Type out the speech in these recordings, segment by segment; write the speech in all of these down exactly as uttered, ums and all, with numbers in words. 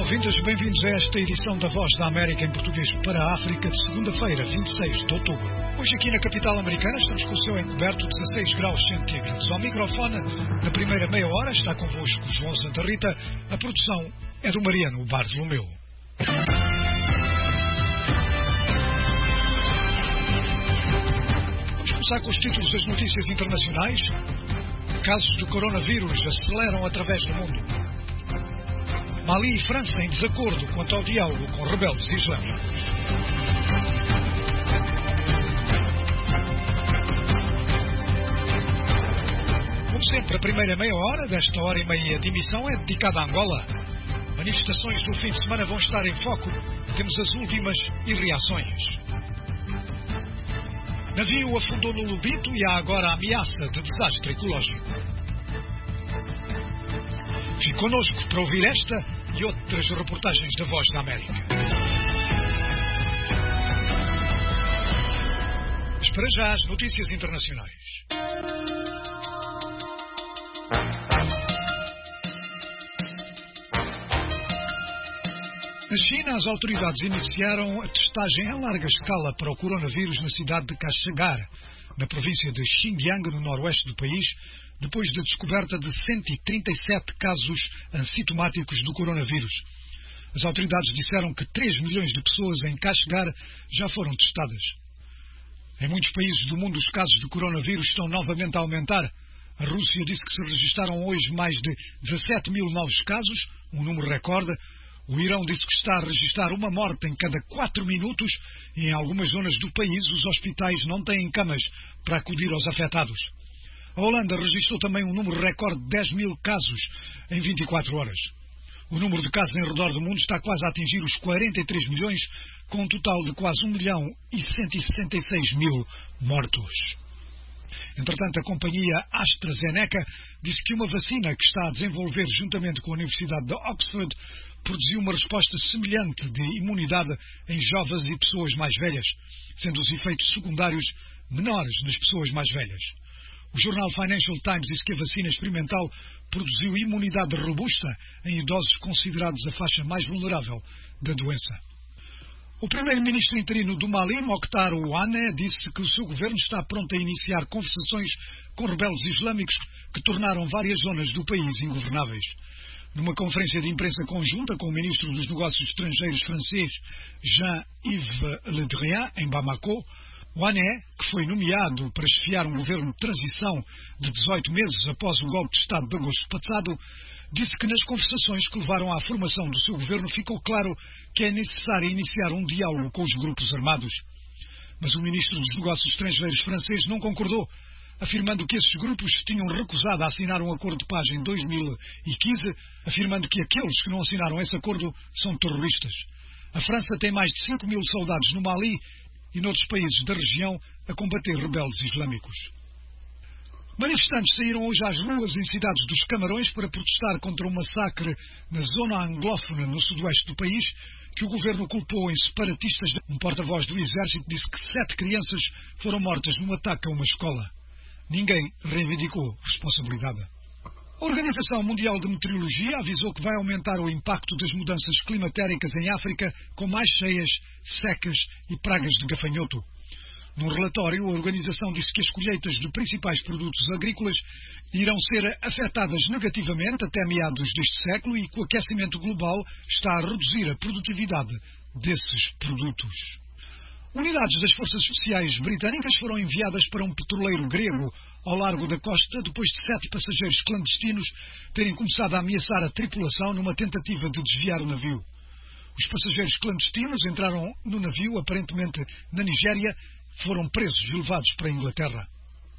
ouvintes, bem-vindos a esta edição da Voz da América em português para a África de segunda-feira, vinte e seis de outubro. Hoje aqui na capital americana estamos com o céu encoberto, dezasseis graus centígrados. Ao microfone, na primeira meia hora, está convosco João Santa Rita. A produção é do Mariano Bartolomeu. Vamos começar com os títulos das notícias internacionais. Casos de coronavírus aceleram através do mundo. Mali e França em desacordo quanto ao diálogo com rebeldes islâmicos. Como sempre, a primeira meia hora desta hora e meia de emissão é dedicada a Angola. Manifestações do fim de semana vão estar em foco. Temos as últimas e reações. Navio afundou no Lubito e há agora a ameaça de desastre ecológico. Fique connosco para ouvir esta e outras reportagens da Voz da América. Mas para já as notícias internacionais. Na China, as autoridades iniciaram a testagem em larga escala para o coronavírus na cidade de Kashagar, na província de Xinjiang, no noroeste do país, depois da descoberta de cento e trinta e sete casos assintomáticos do coronavírus. As autoridades disseram que três milhões de pessoas em Kashagar já foram testadas. Em muitos países do mundo, os casos de coronavírus estão novamente a aumentar. A Rússia disse que se registaram hoje mais de dezassete mil novos casos, um número recorde. O Irão disse que está a registrar uma morte em cada quatro minutos e em algumas zonas do país os hospitais não têm camas para acudir aos afetados. A Holanda registrou também um número recorde de dez mil casos em vinte e quatro horas. O número de casos em redor do mundo está quase a atingir os quarenta e três milhões, com um total de quase um milhão e cento e sessenta e seis mil mortos. Entretanto, a companhia AstraZeneca disse que uma vacina que está a desenvolver juntamente com a Universidade de Oxford produziu uma resposta semelhante de imunidade em jovens e pessoas mais velhas, sendo os efeitos secundários menores nas pessoas mais velhas. O jornal Financial Times diz que a vacina experimental produziu imunidade robusta em idosos considerados a faixa mais vulnerável da doença. O primeiro-ministro interino do Mali, Mokhtar Ouane, disse que o seu governo está pronto a iniciar conversações com rebeldes islâmicos que tornaram várias zonas do país ingovernáveis. Numa conferência de imprensa conjunta com o ministro dos Negócios Estrangeiros francês Jean-Yves Le Drian, em Bamako, Ouane, que foi nomeado para chefiar um governo de transição de dezoito meses após o golpe de Estado de agosto passado, disse que nas conversações que levaram à formação do seu governo ficou claro que é necessário iniciar um diálogo com os grupos armados. Mas o ministro dos Negócios Estrangeiros francês não concordou, afirmando que esses grupos tinham recusado a assinar um acordo de paz em dois mil e quinze, afirmando que aqueles que não assinaram esse acordo são terroristas. A França tem mais de cinco mil soldados no Mali e noutros países da região a combater rebeldes islâmicos. Manifestantes saíram hoje às ruas em cidades dos Camarões para protestar contra um massacre na zona anglófona no sudoeste do país, que o governo culpou em separatistas. Um porta-voz do exército disse que sete crianças foram mortas num ataque a uma escola. Ninguém reivindicou responsabilidade. A Organização Mundial de Meteorologia avisou que vai aumentar o impacto das mudanças climatéricas em África com mais cheias, secas e pragas de gafanhoto. Num relatório, a organização disse que as colheitas de principais produtos agrícolas irão ser afetadas negativamente até meados deste século e que o aquecimento global está a reduzir a produtividade desses produtos. Unidades das Forças Especiais Britânicas foram enviadas para um petroleiro grego ao largo da costa depois de sete passageiros clandestinos terem começado a ameaçar a tripulação numa tentativa de desviar o navio. Os passageiros clandestinos entraram no navio, aparentemente na Nigéria, foram presos e levados para a Inglaterra.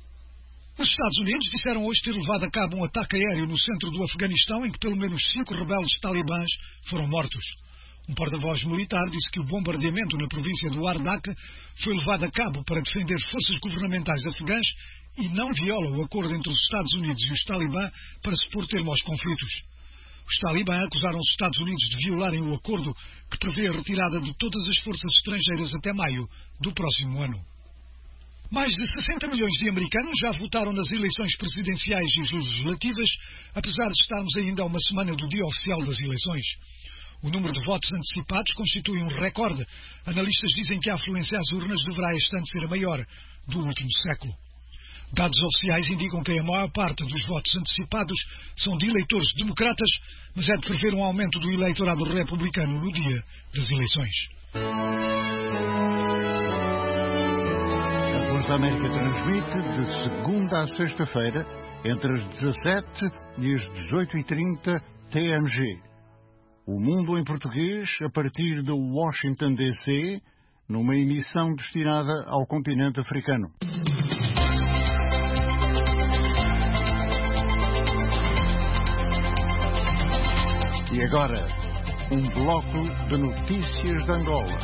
Os Estados Unidos disseram hoje ter levado a cabo um ataque aéreo no centro do Afeganistão em que pelo menos cinco rebeldes talibãs foram mortos. Um porta-voz militar disse que o bombardeamento na província do Ardak foi levado a cabo para defender forças governamentais afegãs e não viola o acordo entre os Estados Unidos e os talibã para se pôr termo aos conflitos. Os talibã acusaram os Estados Unidos de violarem o acordo que prevê a retirada de todas as forças estrangeiras até maio do próximo ano. Mais de sessenta milhões de americanos já votaram nas eleições presidenciais e legislativas, apesar de estarmos ainda a uma semana do dia oficial das eleições. O número de votos antecipados constitui um recorde. Analistas dizem que a afluência às urnas deverá este ano ser a maior do último século. Dados oficiais indicam que a maior parte dos votos antecipados são de eleitores democratas, mas é de prever um aumento do eleitorado republicano no dia das eleições. A Voz da América transmite de segunda a sexta-feira, entre as dezassete e as dezoito e trinta T M G. O Mundo em Português, a partir de Washington, D C, numa emissão destinada ao continente africano. E agora, um bloco de notícias de Angola.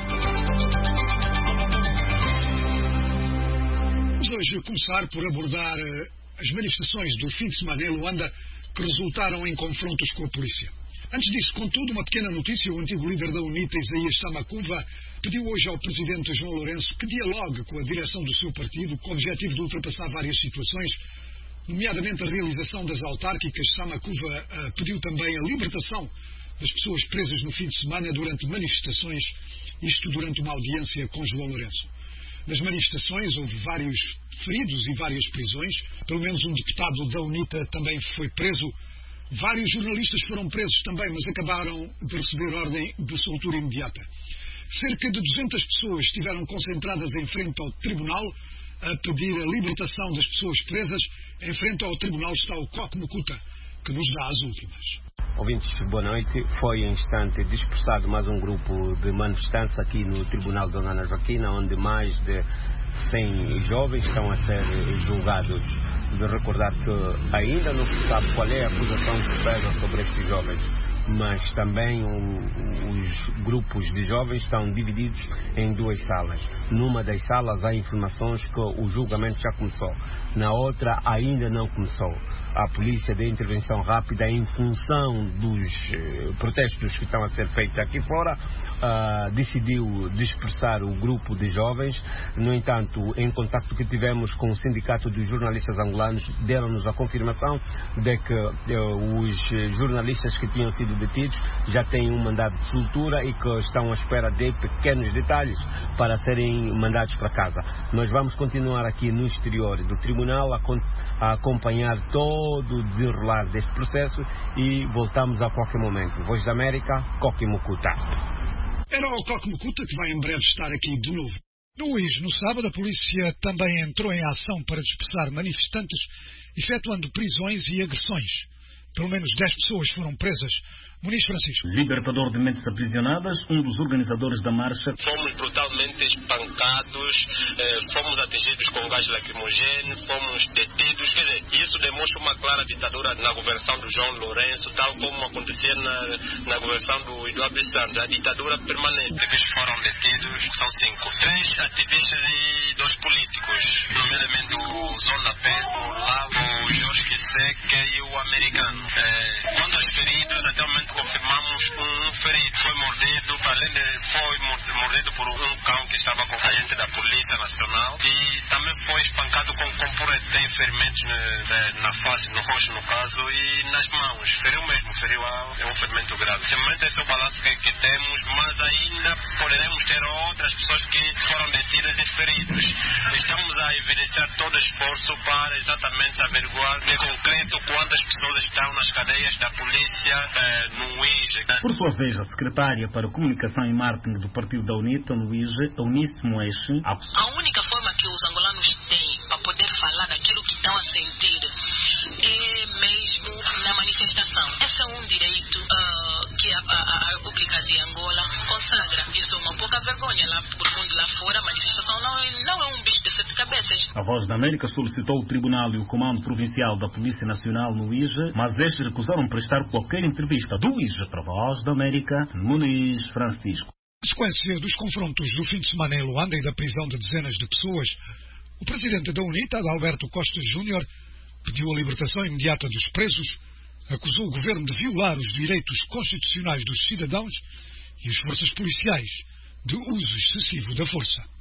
Vamos hoje começar por abordar as manifestações do fim de semana em Luanda que resultaram em confrontos com a polícia. Antes disso, contudo, uma pequena notícia. O antigo líder da UNITA, Isaías Samakuva, pediu hoje ao presidente João Lourenço que dialogue com a direção do seu partido com o objetivo de ultrapassar várias situações, nomeadamente a realização das autárquicas. Samakuva uh, pediu também a libertação das pessoas presas no fim de semana durante manifestações, isto durante uma audiência com João Lourenço. Nas manifestações houve vários feridos e várias prisões, pelo menos um deputado da UNITA também foi preso. Vários jornalistas foram presos também, mas acabaram de receber ordem de soltura imediata. Cerca de duzentas pessoas estiveram concentradas em frente ao tribunal a pedir a libertação das pessoas presas. Em frente ao tribunal está o Coque Mukuta, que nos dá as últimas. Ouvintes, boa noite. Foi em instante dispersado mais um grupo de manifestantes aqui no Tribunal de Dona Ana Joaquina, onde mais de cem jovens estão a ser julgados. De recordar que ainda não se sabe qual é a acusação que pesa sobre estes jovens, mas também o, os grupos de jovens estão divididos em duas salas. Numa das salas há informações que o julgamento já começou, na outra ainda não começou. A polícia de intervenção rápida, em função dos eh, protestos que estão a ser feitos aqui fora, uh, decidiu dispersar o grupo de jovens. No entanto, em contacto que tivemos com o Sindicato dos Jornalistas Angolanos, deram-nos a confirmação de que uh, os jornalistas que tinham sido detidos já têm um mandado de soltura e que estão à espera de pequenos detalhes para serem mandados para casa. Nós vamos continuar aqui no exterior do tribunal a, a acompanhar todo todo o desenrolar deste processo e voltamos a qualquer momento. Voz da América, Coque Mukuta. Era o Coque Mukuta que vai em breve estar aqui de novo. No Luís, no sábado, a polícia também entrou em ação para dispersar manifestantes, efetuando prisões e agressões. Pelo menos dez pessoas foram presas. Muniz Francisco. Libertador de mentes aprisionadas, um dos organizadores da marcha. Fomos brutalmente espancados, eh, fomos atingidos com gás lacrimogéneo, fomos detidos. Quer dizer, isso demonstra uma clara ditadura na governação do João Lourenço, tal como acontecia na, na governação do Eduardo Santos, a ditadura permanente. Ativistas foram detidos, são cinco. Três ativistas e dois políticos, nomeadamente o Zona Pedro, o Lavo, o Jorge Kiseque e o americano. Eh, quanto aos feridos, até o momento confirmamos um ferido. Foi mordido, além de foi mordido por um cão que estava com a agente da Polícia Nacional e também foi espancado com componente. Tem ferimentos na, na face, no rosto no caso, e nas mãos. Feriu mesmo, feriu a, é um ferimento grave. Simplesmente esse é o balanço que, que temos, mas ainda poderemos ter outras pessoas que foram detidas e feridos. Estamos a evidenciar todo o esforço para exatamente averiguar de concreto quantas pessoas estão nas cadeias da polícia eh, no U I G. Por sua vez, a secretária para Comunicação e Marketing do Partido da UNITA, no U I G, Eunice Moeche. A... a única forma que os angolanos têm para poder falar daquilo que estão a sentir é mesmo na manifestação. Esse é um direito uh, que a, a, a República de Angola consagra. Isso é uma pouca vergonha lá por mundo lá fora. A manifestação não é, não é um bicho de sete cabeças. A Voz da América solicitou o Tribunal e o Comando Provincial da Polícia Nacional no U I G, mas estes recusaram prestar qualquer entrevista. Do U I G para a Voz da América, Muniz Francisco. Na sequência dos confrontos do fim de semana em Luanda e da prisão de dezenas de pessoas, o presidente da UNITA, Adalberto Costa Júnior, pediu a libertação imediata dos presos, acusou o governo de violar os direitos constitucionais dos cidadãos e as forças policiais de uso excessivo da força.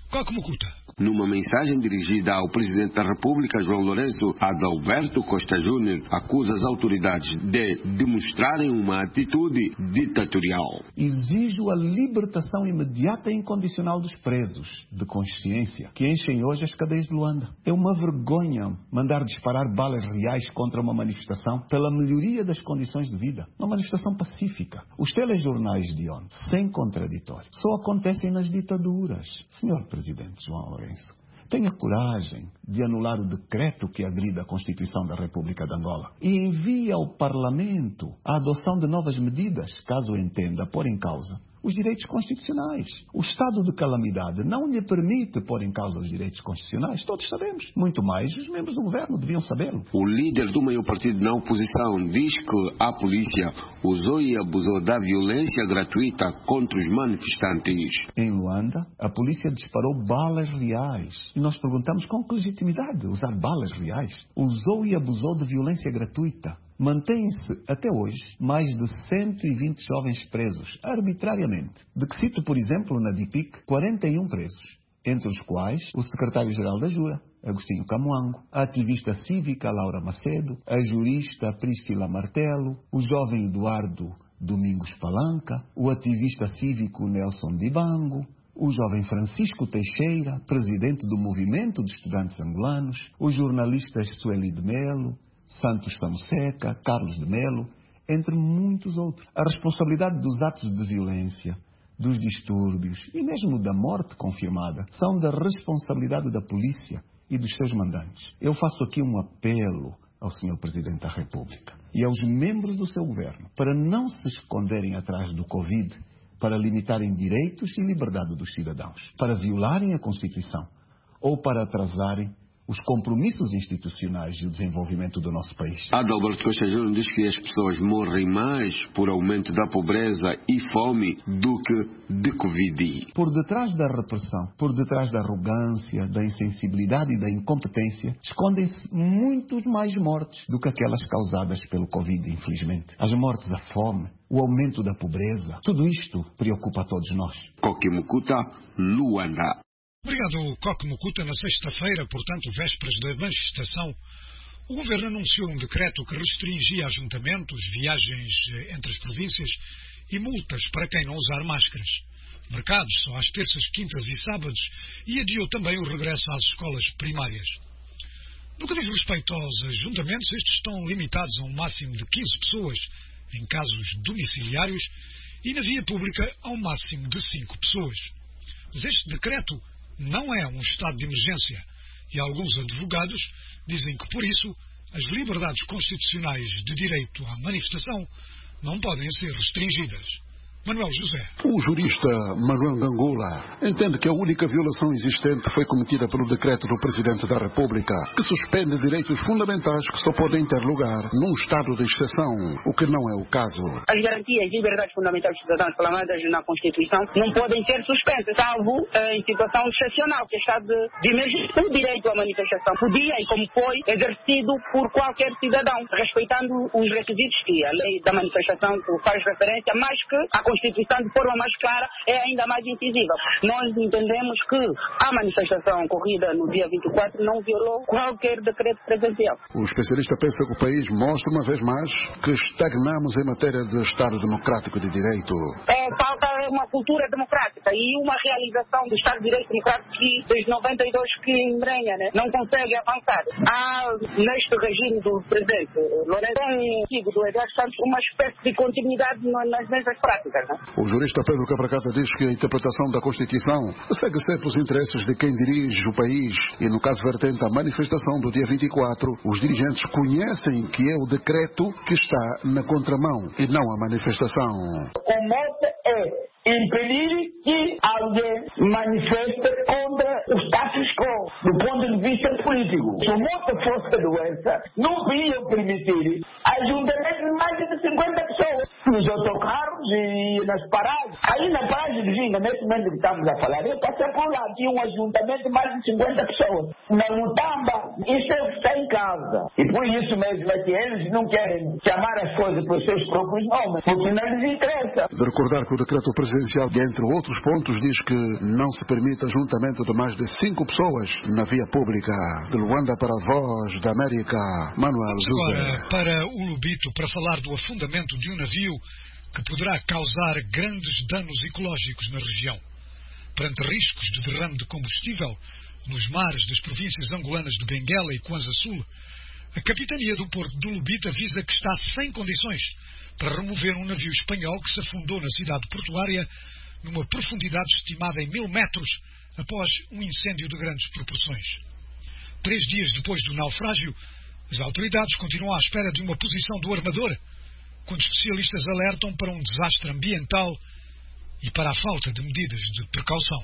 Coque Mucuta. Numa mensagem dirigida ao Presidente da República, João Lourenço, Adalberto Costa Júnior acusa as autoridades de demonstrarem uma atitude ditatorial. Exijo a libertação imediata e incondicional dos presos de consciência que enchem hoje as cadeias de Luanda. É uma vergonha mandar disparar balas reais contra uma manifestação pela melhoria das condições de vida. Uma manifestação pacífica. Os telejornais de ontem, sem contraditório, só acontecem nas ditaduras. Senhor Presidente João Lourenço, tenha coragem de anular o decreto que agride a Constituição da República de Angola e envie ao Parlamento a adoção de novas medidas, caso entenda pôr em causa os direitos constitucionais. O estado de calamidade não lhe permite pôr em causa os direitos constitucionais, todos sabemos. Muito mais os membros do governo deviam sabê-lo. O líder do maior partido na oposição diz que a polícia usou e abusou da violência gratuita contra os manifestantes. Em Luanda, a polícia disparou balas reais. E nós perguntamos com que legitimidade usar balas reais. Usou e abusou de violência gratuita. Mantêm-se, até hoje, mais de cento e vinte jovens presos, arbitrariamente. De que cito, por exemplo, na D I P I C, quarenta e um presos, entre os quais o secretário-geral da Jura, Agostinho Camuango, a ativista cívica Laura Macedo, a jurista Priscila Martelo, o jovem Eduardo Domingos Palanca, o ativista cívico Nelson Dibango, o jovem Francisco Teixeira, presidente do Movimento de Estudantes Angolanos, os jornalistas Sueli de Melo, Santos Samuseca, Carlos de Melo, entre muitos outros. A responsabilidade dos atos de violência, dos distúrbios e mesmo da morte confirmada são da responsabilidade da polícia e dos seus mandantes. Eu faço aqui um apelo ao senhor Presidente da República e aos membros do seu governo para não se esconderem atrás do Covid, para limitarem direitos e liberdade dos cidadãos, para violarem a Constituição ou para atrasarem os compromissos institucionais e o desenvolvimento do nosso país. Adalberto Costa Júnior diz que as pessoas morrem mais por aumento da pobreza e fome do que de Covid. Por detrás da repressão, por detrás da arrogância, da insensibilidade e da incompetência, escondem-se muitos mais mortes do que aquelas causadas pelo Covid, infelizmente. As mortes, a fome, o aumento da pobreza, tudo isto preocupa a todos nós. Coque Mucuta, Luanda. Obrigado, Coque Mucuta. Na sexta-feira, portanto, vésperas da manifestação, o Governo anunciou um decreto que restringia ajuntamentos, viagens entre as províncias e multas para quem não usar máscaras. Mercados só às terças, quintas e sábados e adiou também o regresso às escolas primárias. No que diz respeito aos ajuntamentos, estes estão limitados a um máximo de quinze pessoas em casos domiciliários e na via pública a um máximo de cinco pessoas. Mas este decreto não é um estado de emergência e alguns advogados dizem que, por isso, as liberdades constitucionais de direito à manifestação não podem ser restringidas. Manuel José. O jurista Manuel Gangula entende que a única violação existente foi cometida pelo decreto do Presidente da República, que suspende direitos fundamentais que só podem ter lugar num estado de exceção, o que não é o caso. As garantias e liberdades fundamentais dos cidadãos proclamadas na Constituição não podem ser suspensas, salvo uh, em situação excepcional, que é estado de, de emergência. O direito à manifestação podia, e como foi, exercido por qualquer cidadão, respeitando os requisitos que a lei da manifestação faz referência, mas que a Constituição, de forma mais clara, é ainda mais incisiva. Nós entendemos que a manifestação ocorrida no dia vinte e quatro não violou qualquer decreto presidencial. O especialista pensa que o país mostra uma vez mais que estagnamos em matéria de Estado Democrático de Direito. É, falta uma cultura democrática e uma realização do Estado de Direito Democrático que, desde noventa e dois que embrenha, né, não consegue avançar. Há, neste regime do presidente Lourenço, um do Eduardo Santos, uma espécie de continuidade nas mesmas práticas. O jurista Pedro Cabracata diz que a interpretação da Constituição segue sempre os interesses de quem dirige o país e, no caso vertente a manifestação do dia vinte e quatro, os dirigentes conhecem que é o decreto que está na contramão e não a manifestação. O mote é impedir que alguém manifeste contra o status quo, do ponto de vista político. Se o mote fosse a doença, não podiam permitir ajuntamentos de mais de cinquenta pessoas nos autocarros e nas paradas. Aí na paragem de Vinga, nesse momento que estamos a falar, eu passei por lá, tinha um ajuntamento de mais de cinquenta pessoas. Na Mutamba, isso está em causa. E por isso mesmo é que eles não querem chamar as coisas pelos seus próprios nomes, porque não lhes interessa. De recordar que o decreto presidencial presidencial, entre outros pontos, diz que não se permite ajuntamento de mais de cinco pessoas na via pública. De Luanda para a Voz da América, Manuel José. Agora, para o Lubito, para falar do afundamento de um navio que poderá causar grandes danos ecológicos na região. Perante riscos de derrame de combustível nos mares das províncias angolanas de Benguela e Kwanza Sul, a Capitania do Porto do Lubito avisa que está sem condições para remover um navio espanhol que se afundou na cidade portuária numa profundidade estimada em mil metros após um incêndio de grandes proporções. Três dias depois do naufrágio, as autoridades continuam à espera de uma posição do armador, quando especialistas alertam para um desastre ambiental e para a falta de medidas de precaução.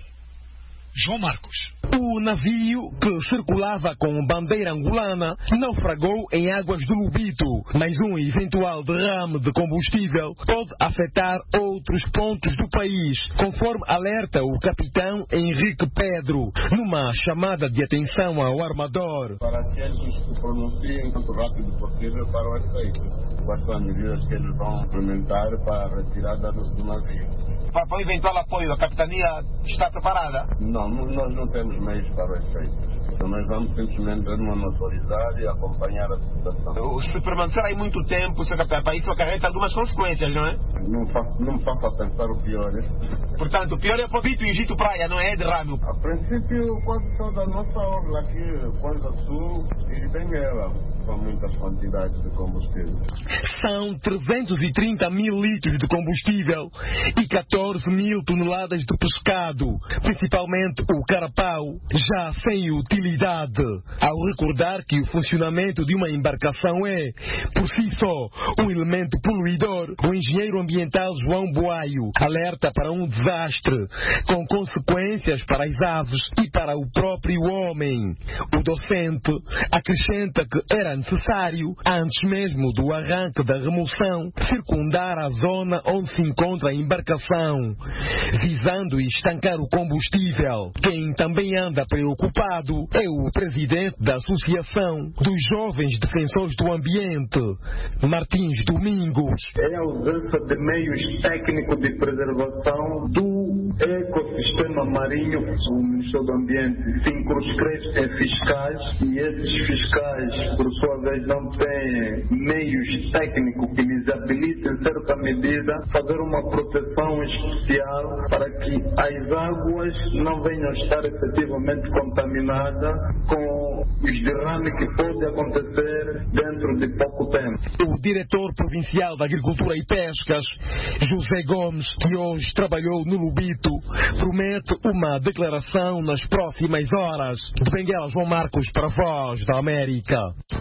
João Marcos. O navio, que circulava com bandeira angolana, naufragou em águas do Lubito, mas um eventual derrame de combustível pode afetar outros pontos do país, conforme alerta o capitão Henrique Pedro, numa chamada de atenção ao armador. Para que eles se pronunciem o mais rápido possível para o efeito. Quais são as medidas que eles vão implementar para a retirada do navio? Para o eventual apoio, a capitania está preparada? Não, nós não temos meios para o efeito. Então nós vamos simplesmente monitorizar e acompanhar a situação. Se permanecer aí muito tempo, seu capitão, para isso acarreta algumas consequências, não é? Não, faço, não me faça pensar o pior. Portanto, o pior é Lubito e Egito Praia, não é derrame? A princípio, quase só da nossa orla aqui, Kwanza Sul e Benguela. São muitas quantidades de combustível. São trezentos e trinta mil litros de combustível e catorze mil toneladas de pescado, principalmente o carapau, já sem utilidade. Ao recordar que o funcionamento de uma embarcação é, por si só, um elemento poluidor, o engenheiro ambiental João Boaio alerta para um desastre, com consequências para as aves e para o próprio homem. O docente acrescenta que era necessário, antes mesmo do arranque da remoção, circundar a zona onde se encontra a embarcação, visando estancar o combustível. Quem também anda preocupado é o presidente da Associação dos Jovens Defensores do Ambiente, Martins Domingos. É a ausência de meios técnicos de preservação do ecossistema marinho. O Ministério do Ambiente se incruscresce em fiscais e esses fiscais, por sua vez, não têm meios técnicos que lhes habilitem, em certa medida, fazer uma proteção especial para que as águas não venham a estar efetivamente contaminadas com os derrames que podem acontecer dentro de pouco tempo. O diretor provincial da Agricultura e Pescas, José Gomes, que hoje trabalhou no Lubito, promete uma declaração nas próximas horas. De Benguela, João Marcos, para a Voz da América.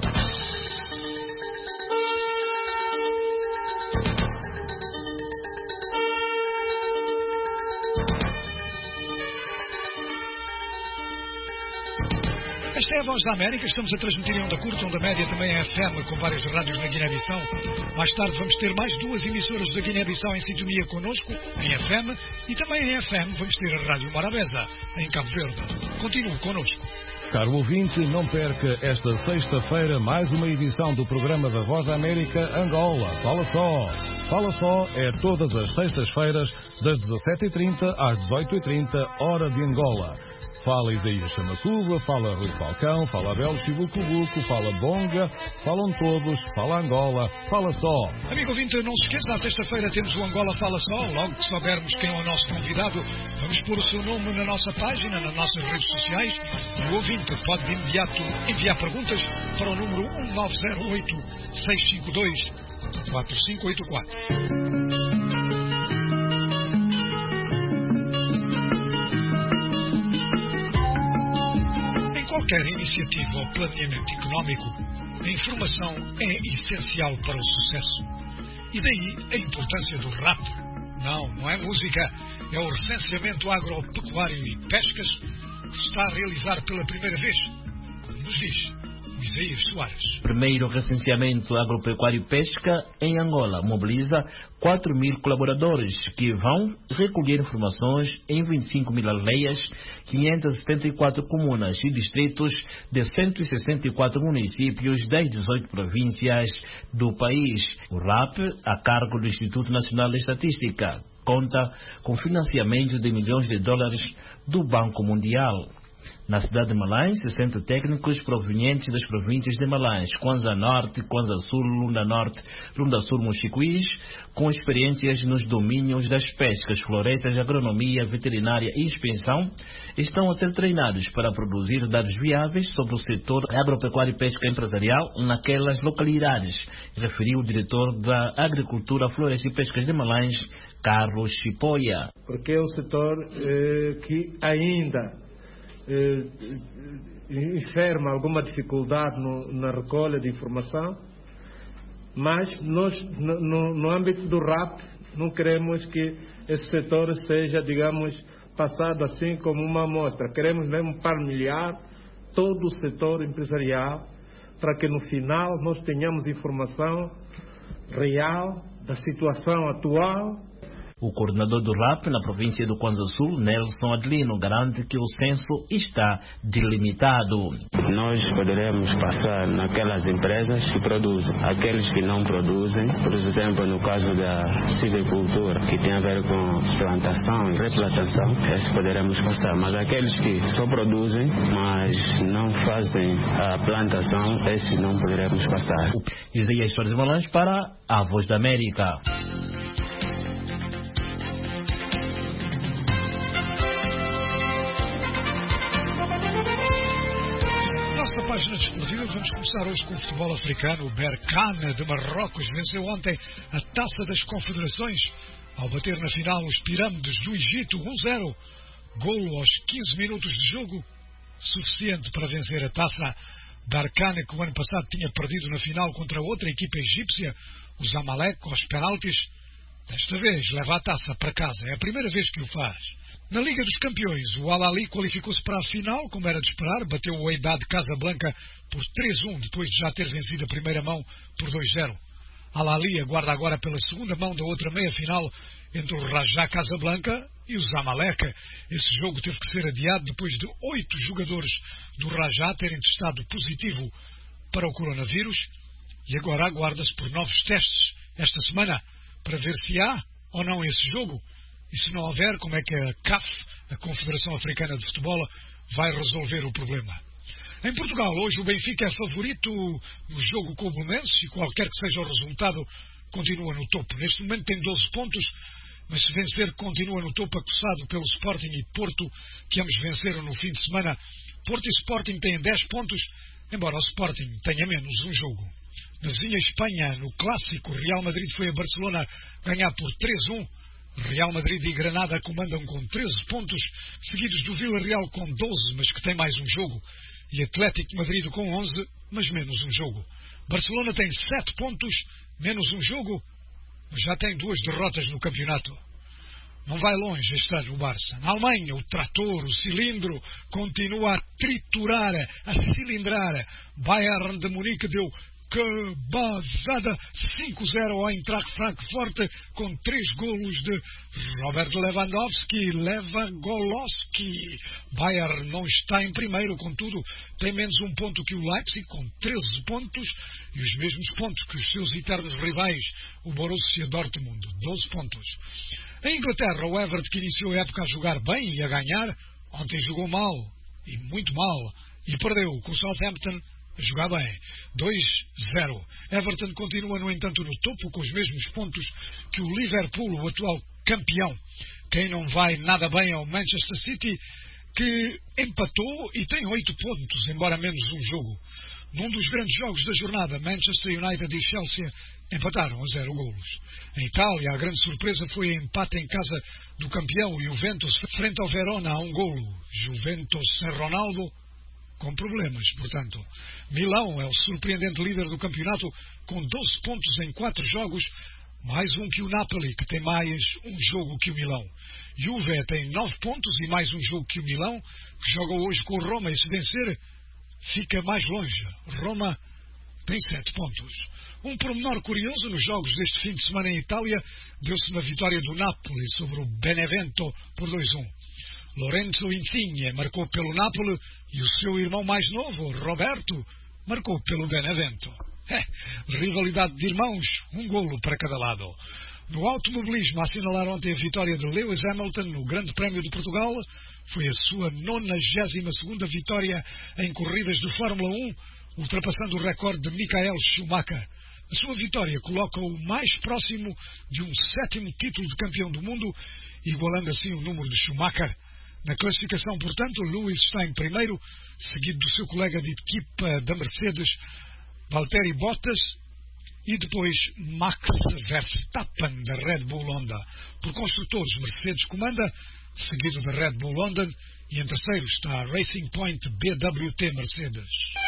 Esta é a Voz da América, estamos a transmitir em onda curta, onda média, também em F M, com várias rádios na Guiné-Bissau. Mais tarde vamos ter mais duas emissoras da Guiné-Bissau em sintonia connosco, em F M, e também em F M vamos ter a Rádio Morabeza, em Cabo Verde. Continue connosco. Caro ouvinte, não perca esta sexta-feira mais uma edição do programa da Voz da América Angola. Fala só! Fala só é todas as sextas-feiras, das dezassete e trinta às dezoito e trinta, hora de Angola. Fala Isaías Chamacuba, fala Rui Falcão, fala Abel Chibucubuco, fala Bonga, falam todos, fala Angola, fala só. Amigo ouvinte, não se esqueça, à sexta-feira temos o Angola Fala Só. Logo que soubermos quem é o nosso convidado, vamos pôr o seu nome na nossa página, nas nossas redes sociais. E o ouvinte pode de imediato enviar perguntas para o número um nove zero oito, seis cinco dois, quatro cinco oito quatro. Qualquer iniciativa ou planeamento económico, a informação é essencial para o sucesso. E daí a importância do rap. Não, não é música, é o recenseamento agropecuário e pescas que se está a realizar pela primeira vez, como nos diz Isaías Soares. Primeiro recenseamento agropecuário e pesca em Angola mobiliza quatro mil colaboradores que vão recolher informações em vinte e cinco mil aldeias, quinhentas e setenta e quatro comunas e distritos de cento e sessenta e quatro municípios das dezoito províncias do país. O R A P, a cargo do Instituto Nacional de Estatística, conta com financiamento de milhões de dólares do Banco Mundial. Na cidade de Malães, sessenta técnicos provenientes das províncias de Malães, Kwanza Norte, Kwanza Sul, Lunda Norte, Lunda Sul, Mochicuís, com experiências nos domínios das pescas, florestas, agronomia, veterinária e inspeção, estão a ser treinados para produzir dados viáveis sobre o setor agropecuário e pesca empresarial naquelas localidades, referiu o diretor da Agricultura, Florestas e Pescas de Malães, Carlos Chipoia. Porque é um setor eh, que ainda Eh, enferma alguma dificuldade no, na recolha de informação, mas nós, no, no, no âmbito do R A P, não queremos que esse setor seja, digamos, passado assim como uma amostra. Queremos mesmo partilhar todo o setor empresarial para que no final nós tenhamos informação real da situação atual. O coordenador do R A P na província do Kwanza Sul, Nelson Adelino, garante que o censo está delimitado. Nós poderemos passar naquelas empresas que produzem. Aqueles que não produzem, por exemplo, no caso da silvicultura, que tem a ver com plantação e replantação, esses poderemos passar. Mas aqueles que só produzem, mas não fazem a plantação, esses não poderemos passar. Isaías Soares Malães para a Voz da América. Nossa página desportiva, vamos começar hoje com o futebol africano. O Berkane de Marrocos venceu ontem a Taça das Confederações ao bater na final os Pirâmides do Egito um zero. Golo aos quinze minutos de jogo, suficiente para vencer a taça. Berkane, que o ano passado tinha perdido na final contra outra equipa egípcia, o Zamalek, aos penaltis, desta vez leva a taça para casa. É a primeira vez que o faz. Na Liga dos Campeões, o Al-Ahly qualificou-se para a final, como era de esperar, bateu o Wydad Casablanca por três a um, depois de já ter vencido a primeira mão por dois a zero. Al-Ahly aguarda agora pela segunda mão da outra meia-final entre o Raja Casablanca e o Zamalek. Esse jogo teve que ser adiado depois de oito jogadores do Raja terem testado positivo para o coronavírus e agora aguarda-se por novos testes esta semana para ver se há ou não esse jogo. E se não houver, como é que a C A F, a Confederação Africana de Futebol, vai resolver o problema? Em Portugal, hoje o Benfica é favorito no jogo com o Belenenses e qualquer que seja o resultado, continua no topo. Neste momento tem doze pontos, mas se vencer continua no topo, acossado pelo Sporting e Porto, que ambos venceram no fim de semana. Porto e Sporting têm dez pontos, embora o Sporting tenha menos um jogo. Na vizinha Espanha, no clássico, o Real Madrid foi a Barcelona ganhar por três a um. Real Madrid e Granada comandam com treze pontos, seguidos do Villarreal com doze, mas que tem mais um jogo, e Atlético de Madrid com onze, mas menos um jogo. Barcelona tem sete pontos, menos um jogo, mas já tem duas derrotas no campeonato. Não vai longe este ano o Barça. Na Alemanha, o trator, o cilindro, continua a triturar, a cilindrar. Bayern de Munique deu cabazada cinco a zero ao Eintracht Frankfurt, com três golos de Robert Lewandowski, Lewandowski. Bayern não está em primeiro, contudo, tem menos um ponto que o Leipzig, com treze pontos, e os mesmos pontos que os seus eternos rivais, o Borussia Dortmund, doze pontos. Em Inglaterra, o Everton, que iniciou a época a jogar bem e a ganhar, ontem jogou mal, e muito mal, e perdeu com o Southampton a jogar bem, dois a zero. Everton continua, no entanto, no topo, com os mesmos pontos que o Liverpool, o atual campeão. Quem não vai nada bem é o Manchester City, que empatou e tem oito pontos, embora menos um jogo. Num dos grandes jogos da jornada, Manchester United e Chelsea empataram a zero golos. Em Itália, a grande surpresa foi o empate em casa do campeão Juventus frente ao Verona a um golo. Juventus sem Ronaldo, com problemas, portanto. Milão é o surpreendente líder do campeonato, com doze pontos em quatro jogos, mais um que o Napoli, que tem mais um jogo que o Milão. Juve tem nove pontos e mais um jogo que o Milão, que joga hoje com o Roma, e se vencer, fica mais longe. Roma tem sete pontos. Um pormenor curioso nos jogos deste fim de semana em Itália deu-se na vitória do Napoli sobre o Benevento por dois a um. Lorenzo Insigne marcou pelo Napoli e o seu irmão mais novo, Roberto, marcou pelo Benevento. É, rivalidade de irmãos, um golo para cada lado. No automobilismo, a assinalar ontem a vitória de Lewis Hamilton no Grande Prémio de Portugal. Foi a sua nonagésima segunda vitória em corridas de Fórmula um, ultrapassando o recorde de Michael Schumacher. A sua vitória coloca-o mais próximo de um sétimo título de campeão do mundo, igualando assim o número de Schumacher. Na classificação, portanto, Lewis está em primeiro, seguido do seu colega de equipa da Mercedes, Valtteri Bottas, e depois Max Verstappen, da Red Bull Honda. Por construtores, Mercedes comanda, seguido da Red Bull London, e em terceiro está a Racing Point B W T Mercedes.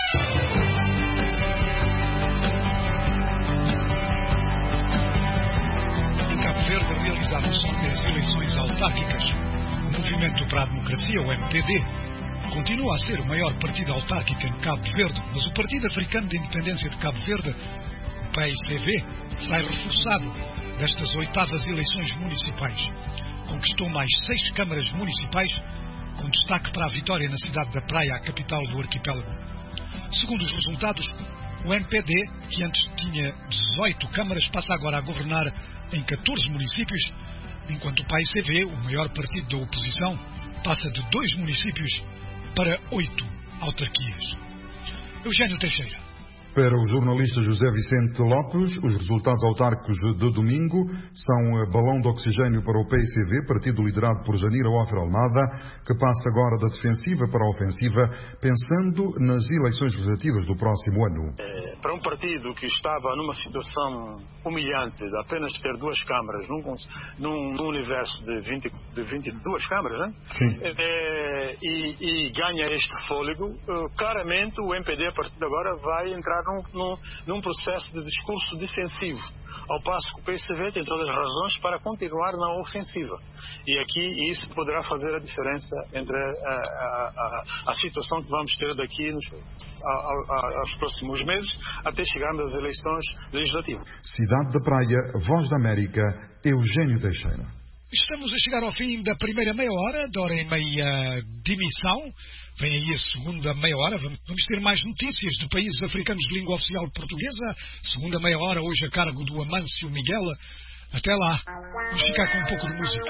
Em Cabo Verde realizaram-se ontem as eleições autárquicas. O Movimento para a Democracia, o M P D, continua a ser o maior partido autárquico em Cabo Verde, mas o Partido Africano de Independência de Cabo Verde, o P I C V, sai reforçado destas oitavas eleições municipais. Conquistou mais seis câmaras municipais, com destaque para a vitória na cidade da Praia, a capital do arquipélago. Segundo os resultados, o M P D, que antes tinha dezoito câmaras, passa agora a governar em catorze municípios, enquanto o P I C V, o maior partido da oposição, passa de dois municípios para oito autarquias. Eugênio Teixeira. Para o jornalista José Vicente Lopes, os resultados autárquicos de domingo são balão de oxigênio para o P I C V, partido liderado por Janira Ofer Almada, que passa agora da defensiva para a ofensiva, pensando nas eleições legislativas do próximo ano. É, para um partido que estava numa situação humilhante de apenas ter duas câmaras, num, num, num universo de, vinte, de vinte e duas câmaras, né? Sim. É, e, e ganha este fôlego, claramente o M P D a partir de agora vai entrar Num, num, num processo de discurso defensivo, ao passo que o P C V tem todas as razões para continuar na ofensiva. E aqui isso poderá fazer a diferença entre a, a, a, a situação que vamos ter daqui nos, a, a, aos próximos meses, até chegarmos às eleições legislativas. Cidade da Praia, Voz da América, Eugênio Teixeira. Estamos a chegar ao fim da primeira meia hora, da hora e meia de emissão. Vem aí a segunda meia hora. Vamos ter mais notícias de países africanos de língua oficial portuguesa. Segunda meia hora, hoje a cargo do Amâncio Miguel. Até lá. Vamos ficar com um pouco de música.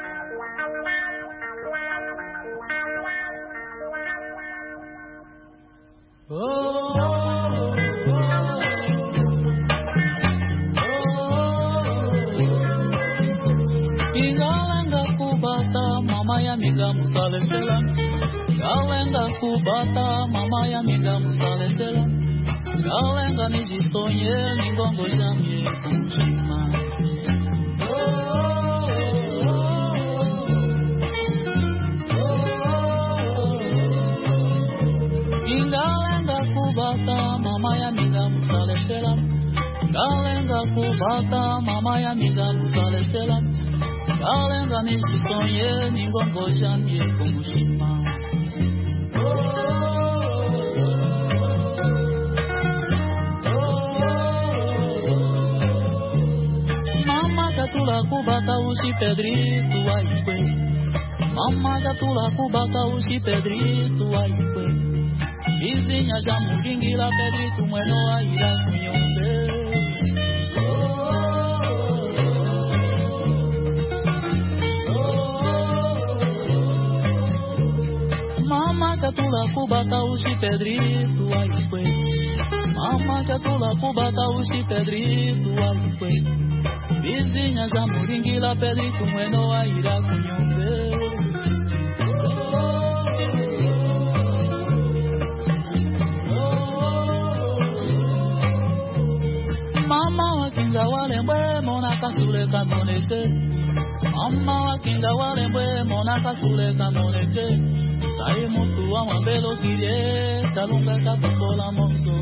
Oh. Mamaya miga musalesela, galenga kubata, mamaya miga musalesela, galenga nijistonye, ningongo jamye kumshima. Galenga kubata, mamaya miga musalesela, galenga kubata, mamaya miga musalesela. Galenga nijistonye, ningongo jamye kumushima. Mama gatula kubata usi Pedrito aikwe. Mama gatula kubata usi Pedrito aikwe. Vizinha já muringira Pedrito mweno aira kunyombe. Mama catula kubata usi Pedrito aikwe. Mama catula kubata usi Pedrito aikwe. Vizinha já muringira Pedrito mweno aira kunyombe. Mama wakinga walembwe mona kasule kanoneke. Mama wakinga walembwe mona kasule kanoneke. Sai mutu wa mabelo kire, talunga kapola monso.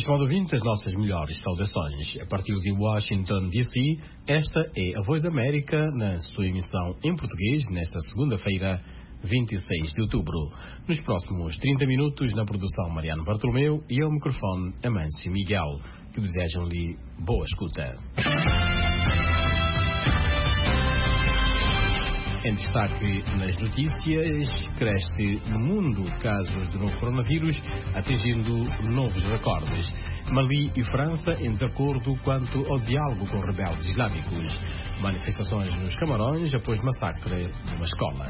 Estimado ouvinte, as nossas melhores saudações. A partir de Washington, D C, esta é a Voz da América na sua emissão em português nesta segunda-feira, vinte e seis de outubro. Nos próximos trinta minutos, na produção Mariano Bartolomeu e ao microfone Amâncio Miguel, que desejam-lhe boa escuta. Em destaque nas notícias, cresce no mundo casos do novo coronavírus, atingindo novos recordes. Mali e França em desacordo quanto ao diálogo com rebeldes islâmicos. Manifestações nos Camarões após massacre de uma escola.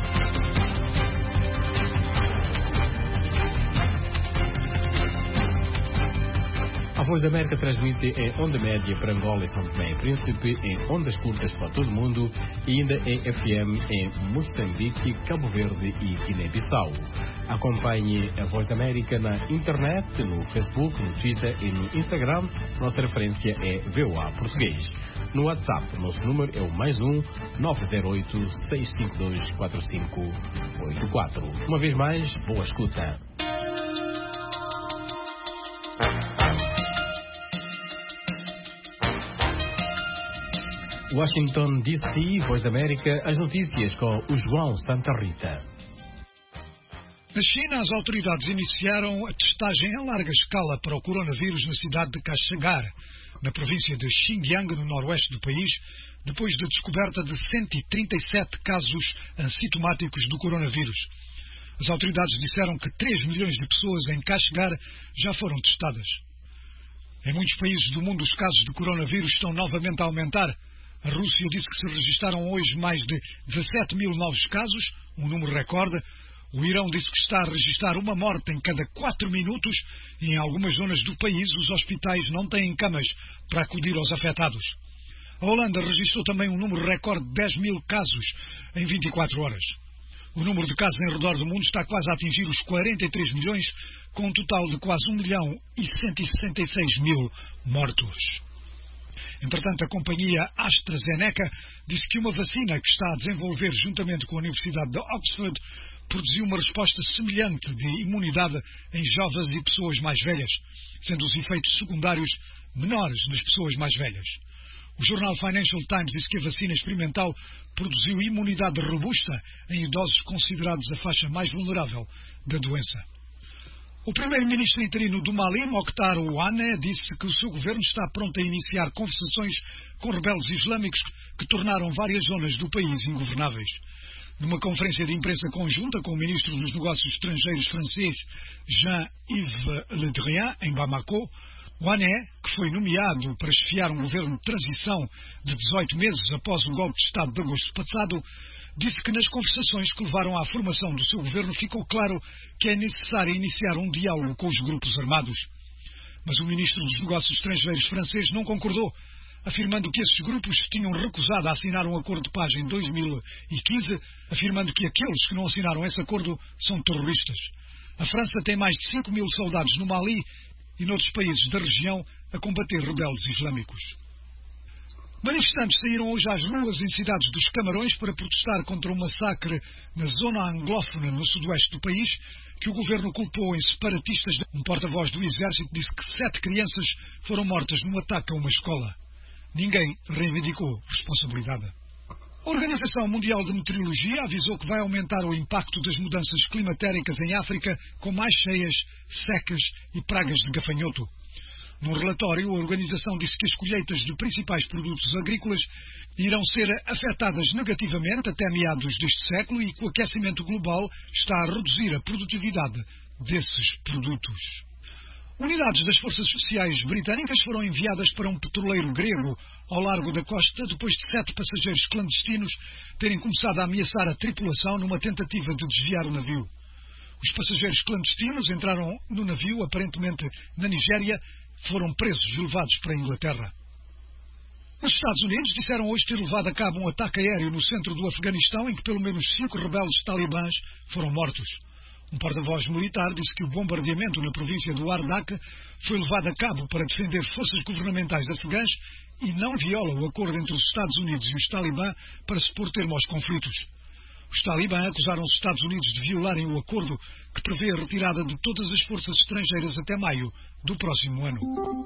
A Voz da América transmite em onda média para Angola e São Tomé e Príncipe, em ondas curtas para todo o mundo e ainda em F M em Moçambique, Cabo Verde e Guiné-Bissau. Acompanhe a Voz da América na internet, no Facebook, no Twitter e no Instagram. Nossa referência é V O A Português. No WhatsApp, nosso número é o mais um nove zero oito, seis cinco dois, quatro cinco oito quatro. Uma vez mais, boa escuta. Washington, D C, Voz da América, as notícias com o João Santa Rita. Na China, as autoridades iniciaram a testagem em larga escala para o coronavírus na cidade de Kashagar, na província de Xinjiang, no noroeste do país, depois da descoberta de cento e trinta e sete casos assintomáticos do coronavírus. As autoridades disseram que três milhões de pessoas em Kashagar já foram testadas. Em muitos países do mundo, os casos de coronavírus estão novamente a aumentar. A Rússia disse que se registaram hoje mais de dezassete mil novos casos, um número recorde. O Irão disse que está a registrar uma morte em cada quatro minutos e em algumas zonas do país os hospitais não têm camas para acudir aos afetados. A Holanda registrou também um número recorde de dez mil casos em vinte e quatro horas. O número de casos em redor do mundo está quase a atingir os quarenta e três milhões, com um total de quase um milhão e cento e sessenta e seis mil mortos. Entretanto, a companhia AstraZeneca disse que uma vacina que está a desenvolver juntamente com a Universidade de Oxford produziu uma resposta semelhante de imunidade em jovens e pessoas mais velhas, sendo os efeitos secundários menores nas pessoas mais velhas. O jornal Financial Times diz que a vacina experimental produziu imunidade robusta em idosos considerados a faixa mais vulnerável da doença. O primeiro-ministro interino do Mali, Mokhtar Ouane, disse que o seu governo está pronto a iniciar conversações com rebeldes islâmicos que tornaram várias zonas do país ingovernáveis. Numa conferência de imprensa conjunta com o ministro dos Negócios Estrangeiros francês Jean-Yves Le Drian, em Bamako, Ouane, que foi nomeado para chefiar um governo de transição de dezoito meses após o golpe de Estado de agosto passado, disse que nas conversações que levaram à formação do seu governo ficou claro que é necessário iniciar um diálogo com os grupos armados. Mas o ministro dos Negócios Estrangeiros francês não concordou, afirmando que esses grupos tinham recusado a assinar um acordo de paz em dois mil e quinze, afirmando que aqueles que não assinaram esse acordo são terroristas. A França tem mais de cinco mil soldados no Mali e noutros países da região a combater rebeldes islâmicos. Manifestantes saíram hoje às ruas em cidades dos Camarões para protestar contra um massacre na zona anglófona no sudoeste do país, que o governo culpou em separatistas. Um porta-voz do exército disse que sete crianças foram mortas num ataque a uma escola. Ninguém reivindicou responsabilidade. A Organização Mundial de Meteorologia avisou que vai aumentar o impacto das mudanças climatéricas em África, com mais cheias, secas e pragas de gafanhoto. Num relatório, a organização disse que as colheitas de principais produtos agrícolas irão ser afetadas negativamente até meados deste século e que o aquecimento global está a reduzir a produtividade desses produtos. Unidades das Forças Sociais britânicas foram enviadas para um petroleiro grego ao largo da costa depois de sete passageiros clandestinos terem começado a ameaçar a tripulação numa tentativa de desviar o navio. Os passageiros clandestinos entraram no navio, aparentemente na Nigéria, foram presos e levados para a Inglaterra. Os Estados Unidos disseram hoje ter levado a cabo um ataque aéreo no centro do Afeganistão em que pelo menos cinco rebeldes talibãs foram mortos. Um porta-voz militar disse que o bombardeamento na província do Ardak foi levado a cabo para defender forças governamentais afegãs e não viola o acordo entre os Estados Unidos e os talibã para se pôr termo aos conflitos. Os talibã acusaram os Estados Unidos de violarem o acordo que prevê a retirada de todas as forças estrangeiras até maio do próximo ano.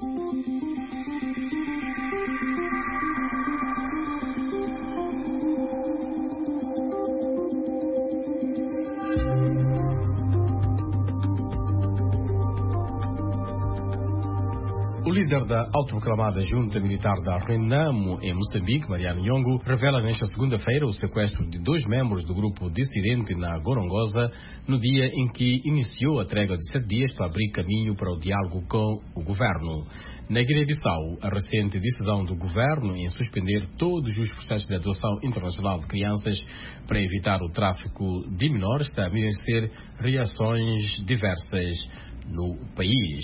O líder da autoproclamada Junta Militar da Renamo, em Moçambique, Mariano Nhongo, revela nesta segunda-feira o sequestro de dois membros do grupo dissidente na Gorongosa, no dia em que iniciou a trégua de sete dias para abrir caminho para o diálogo com o governo. Na Guiné-Bissau, a recente decisão do governo em suspender todos os processos de adoção internacional de crianças para evitar o tráfico de menores está a merecer reações diversas no país.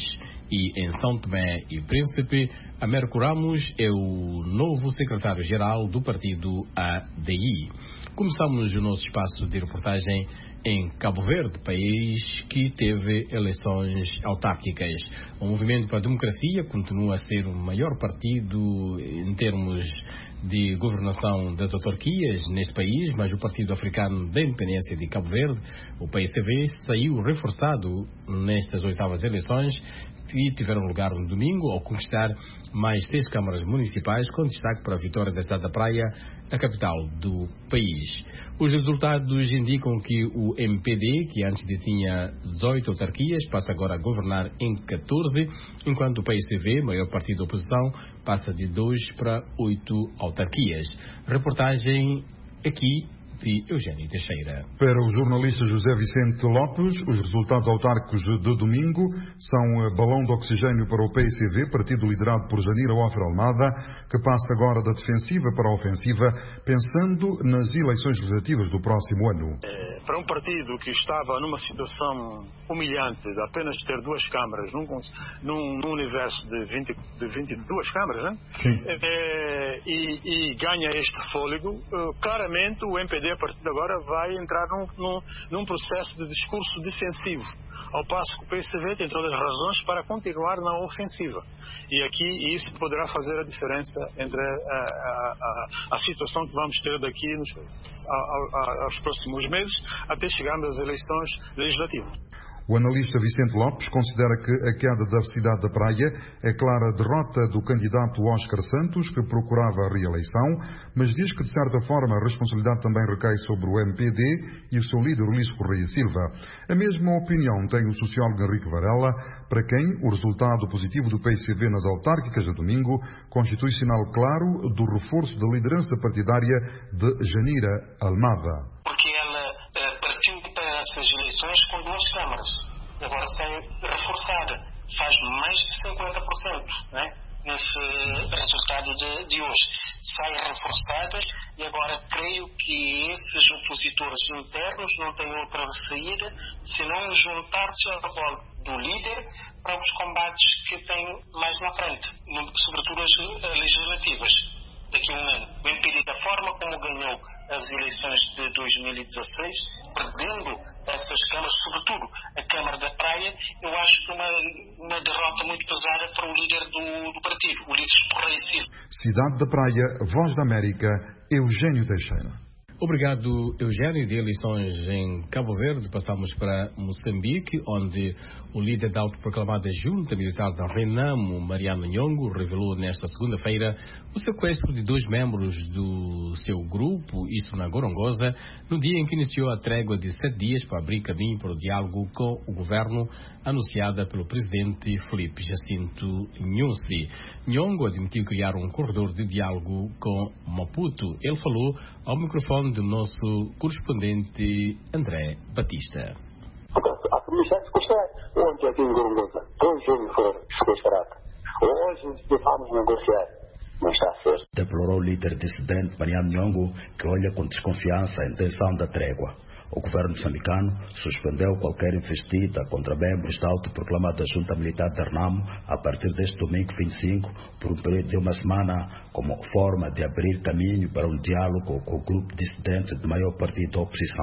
E em São Tomé e Príncipe, Américo Ramos é o novo secretário-geral do partido A D I. Começamos o nosso espaço de reportagem em Cabo Verde, país que teve eleições autárquicas. O Movimento para a Democracia continua a ser o maior partido em termos de governação das autarquias neste país, mas o Partido Africano da Independência de Cabo Verde, o P C V, saiu reforçado nestas oitavas eleições que tiveram lugar no domingo ao conquistar mais seis câmaras municipais, com destaque para a vitória da cidade da Praia, a capital do país. Os resultados indicam que o M P D, que antes detinha dezoito autarquias, passa agora a governar em catorze, enquanto o P C V, maior partido da oposição, passa de dois para oito autarquias. Reportagem aqui de Eugênio Teixeira. Para o jornalista José Vicente Lopes, os resultados autárquicos de domingo são balão de oxigênio para o P C V, partido liderado por Janira Offer Almada, que passa agora da defensiva para a ofensiva, pensando nas eleições legislativas do próximo ano. É, para um partido que estava numa situação humilhante de apenas ter duas câmaras, num, num, num universo de, vinte, de vinte e duas câmaras, né? Sim. É, e, e ganha este fôlego, claramente o M P D a partir de agora vai entrar num, num, num processo de discurso defensivo, ao passo que o P C V tem todas as razões para continuar na ofensiva. E aqui isso poderá fazer a diferença entre a, a, a, a situação que vamos ter daqui nos, a, a, aos próximos meses, até chegarmos às eleições legislativas. O analista Vicente Lopes considera que a queda da cidade da Praia é clara derrota do candidato Óscar Santos, que procurava a reeleição, mas diz que, de certa forma, a responsabilidade também recai sobre o M P D e o seu líder Ulisses Correia Silva. A mesma opinião tem o sociólogo Henrique Varela, para quem o resultado positivo do P C V nas autárquicas de domingo constitui sinal claro do reforço da liderança partidária de Janira Almada. Porque ela uh, partiu para essas eleições com duas câmaras. Agora sai reforçada. Faz mais de cinquenta por cento, né? Nesse resultado de, de hoje. Sai reforçada e agora creio que esses opositores internos não têm outra saída senão juntar-se ao rol do líder para os combates que tem mais na frente, sobretudo as legislativas. Daqui a um ano. O M P D, da forma como ganhou as eleições de dois mil e dezasseis, perdendo essas câmaras, sobretudo a Câmara da Praia, eu acho que uma, uma derrota muito pesada para o líder do, do partido, Ulisses Correia Silva. Cidade da Praia, Voz da América, Eugênio Teixeira. Obrigado, Eugênio. De eleições em Cabo Verde, passamos para Moçambique, onde o líder da autoproclamada Junta Militar da Renamo, Mariano Nhongo, revelou nesta segunda-feira o sequestro de dois membros do seu grupo, isso na Gorongosa, no dia em que iniciou a trégua de sete dias para abrir caminho para o diálogo com o governo, anunciada pelo presidente Filipe Jacinto Nyusi. Nhongo admitiu criar um corredor de diálogo com Maputo. Ele falou ao microfone do nosso correspondente André Batista. A polícia sequestrou ontem aqui em Gorongosa. Dois homens foram sequestrados. Hoje vamos negociar. Não está certo. Deplorou o líder dissidente Mariano Nhongo, que olha com desconfiança a intenção da trégua. O governo moçambicano suspendeu qualquer investida contra membros da autoproclamada Junta Militar de Renamo a partir deste domingo vinte e cinco, por um período de uma semana, como forma de abrir caminho para um diálogo com o grupo dissidente do maior partido da oposição.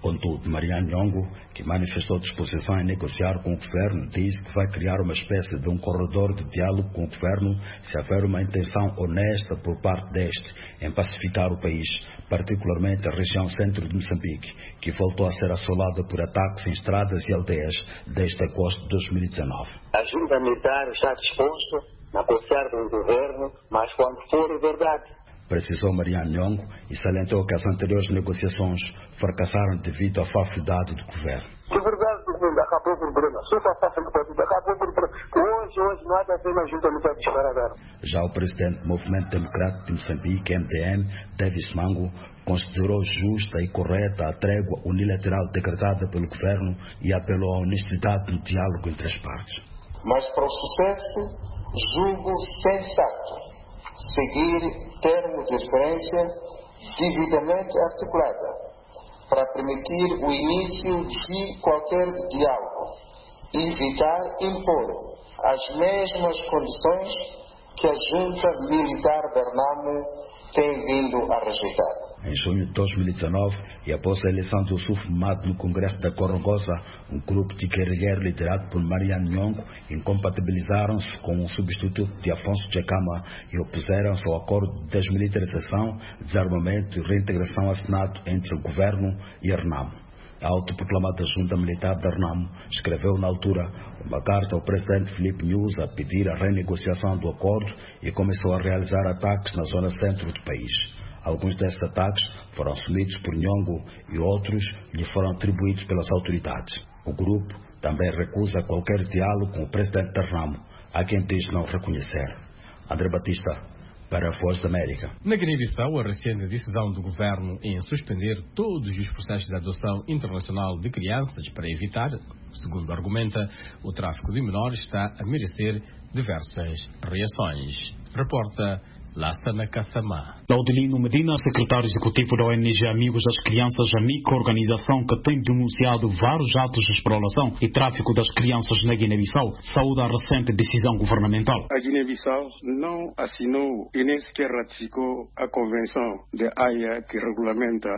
Contudo, Mariano Nhongo, que manifestou disposição em negociar com o governo, disse que vai criar uma espécie de um corredor de diálogo com o governo se houver uma intenção honesta por parte deste em pacificar o país, particularmente a região centro de Moçambique, que voltou a ser assolada por ataques em estradas e aldeias desde agosto de dois mil e dezanove. A junta militar está disposta a negociar com o governo, mas quando for verdade. Precisou Mariano Nhongo e salientou que as anteriores negociações fracassaram devido à falsidade do governo. De verdade, acabou o problema. Se for fácil do partido, acabou o problema. Hoje, hoje, nada a ver na junta militar disparada. Já o presidente do Movimento Democrático de Moçambique, M D M, Davis Mango, considerou justa e correta a trégua unilateral decretada pelo governo e apelou à honestidade no diálogo entre as partes. Mas para o sucesso, julgo sensato seguir termos de referência devidamente articulada para permitir o início de qualquer diálogo e evitar impor as mesmas condições que a junta militar Bernamo tem vindo a rejeitar. Em junho de dois mil e dezanove, e após a eleição do Yusuf Mahamat no Congresso da Gorongosa, um grupo de guerrilheiros liderado por Mariano Nhongo incompatibilizaram-se com o substituto de Afonso Dhlakama e opuseram-se ao acordo de desmilitarização, desarmamento e reintegração assinado entre o governo e a RENAMO. A autoproclamada junta militar da RENAMO escreveu na altura uma carta ao presidente Filipe Nyusi a pedir a renegociação do acordo e começou a realizar ataques na zona centro do país. Alguns desses ataques foram assumidos por Nhongo e outros lhe foram atribuídos pelas autoridades. O grupo também recusa qualquer diálogo com o presidente da RENAMO, a quem diz não reconhecer. André Batista, para a Voz da América. Na Guiné-Bissau, a recente decisão do governo em suspender todos os processos de adoção internacional de crianças para evitar, segundo argumenta, o tráfico de menores está a merecer diversas reações. Reporta Lassana Kassamá. Laudelino Medina, secretário executivo da O N G Amigos das Crianças, a micro-organização que tem denunciado vários atos de exploração e tráfico das crianças na Guiné-Bissau, saúda a recente decisão governamental. A Guiné-Bissau não assinou e nem sequer ratificou a Convenção de Haia que regulamenta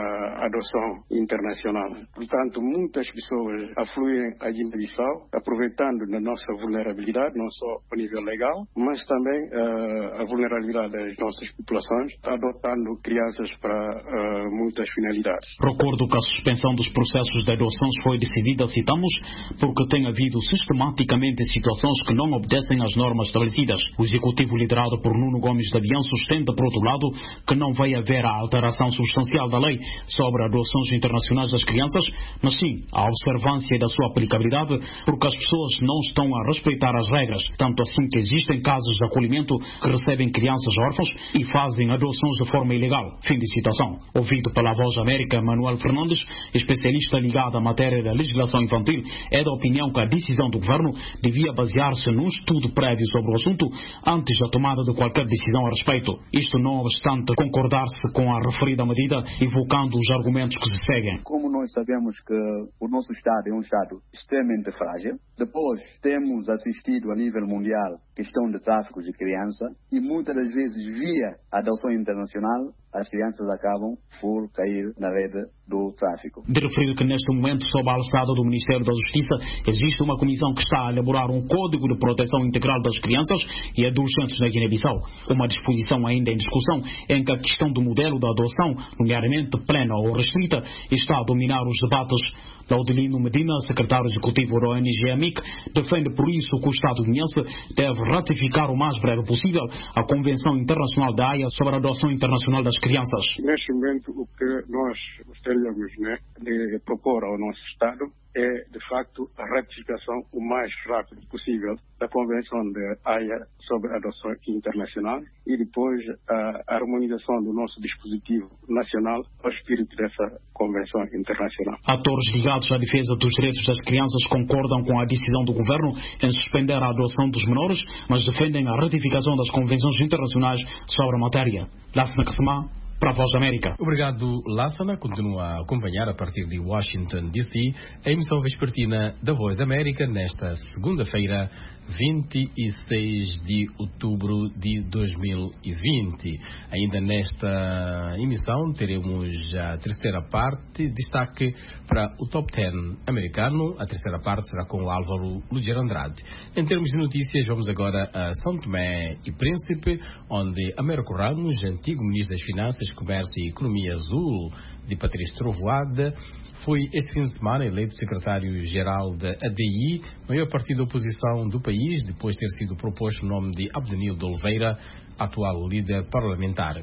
a adoção internacional. Portanto, muitas pessoas afluem à Guiné-Bissau, aproveitando da nossa vulnerabilidade, não só a nível legal, mas também uh, a vulnerabilidade das nossas populações, adotando crianças para uh, muitas finalidades. Recordo que a suspensão dos processos de adoções foi decidida, citamos, porque tem havido sistematicamente situações que não obedecem às normas estabelecidas. O executivo liderado por Nuno Gomes de Avião sustenta, por outro lado, que não vai haver a alteração substancial da lei sobre adoções internacionais das crianças, mas sim a observância da sua aplicabilidade, porque as pessoas não estão a respeitar as regras, tanto assim que existem casos de acolhimento que recebem crianças órfãos e fazem adoções de forma ilegal. Fim de citação. Ouvido pela Voz América, Manuel Fernandes, especialista ligado à matéria da legislação infantil, é da opinião que a decisão do governo devia basear-se num estudo prévio sobre o assunto antes da tomada de qualquer decisão a respeito. Isto não obstante concordar-se com a referida medida, evocando os argumentos que se seguem. Como nós sabemos que o nosso Estado é um Estado extremamente frágil, depois temos assistido a nível mundial questão de tráfico de criança e muitas das vezes via adoção internacional as crianças acabam por cair na rede do tráfico. De referir que neste momento, sob a alçada do Ministério da Justiça, existe uma comissão que está a elaborar um Código de Proteção Integral das Crianças e Adolescentes na Guiné-Bissau. Uma disposição ainda em discussão em que a questão do modelo da adoção, nomeadamente plena ou restrita, está a dominar os debates. Laudelino Medina, secretário executivo da O N G A M I C, defende por isso que o Estado guineense deve ratificar o mais breve possível a Convenção Internacional da Haia sobre a adoção internacional das crianças. Neste momento, o que nós gostaríamos, né, de propor ao nosso Estado é, de facto, a ratificação o mais rápido possível da Convenção de Haia sobre a adoção internacional e depois a harmonização do nosso dispositivo nacional ao espírito dessa Convenção internacional. Atores ligados à defesa dos direitos das crianças concordam com a decisão do governo em suspender a adoção dos menores, mas defendem a ratificação das convenções internacionais sobre a matéria. Lassana Kassamá, para a Voz da América. Obrigado, Lassana. Continua a acompanhar a partir de Washington, D C, a emissão vespertina da Voz da América nesta segunda-feira, vinte e seis de outubro de dois mil e vinte. Ainda nesta emissão teremos a terceira parte, destaque para o Top dez americano. A terceira parte será com o Álvaro Ludiero Andrade. Em termos de notícias, vamos agora a São Tomé e Príncipe, onde Américo Ramos, antigo ministro das Finanças, Comércio e Economia Azul de Patrício Trovoada, foi este fim de semana eleito secretário-geral da A D I, maior partido da oposição do país, depois de ter sido proposto o nome de Abdenil de Oliveira, atual líder parlamentar.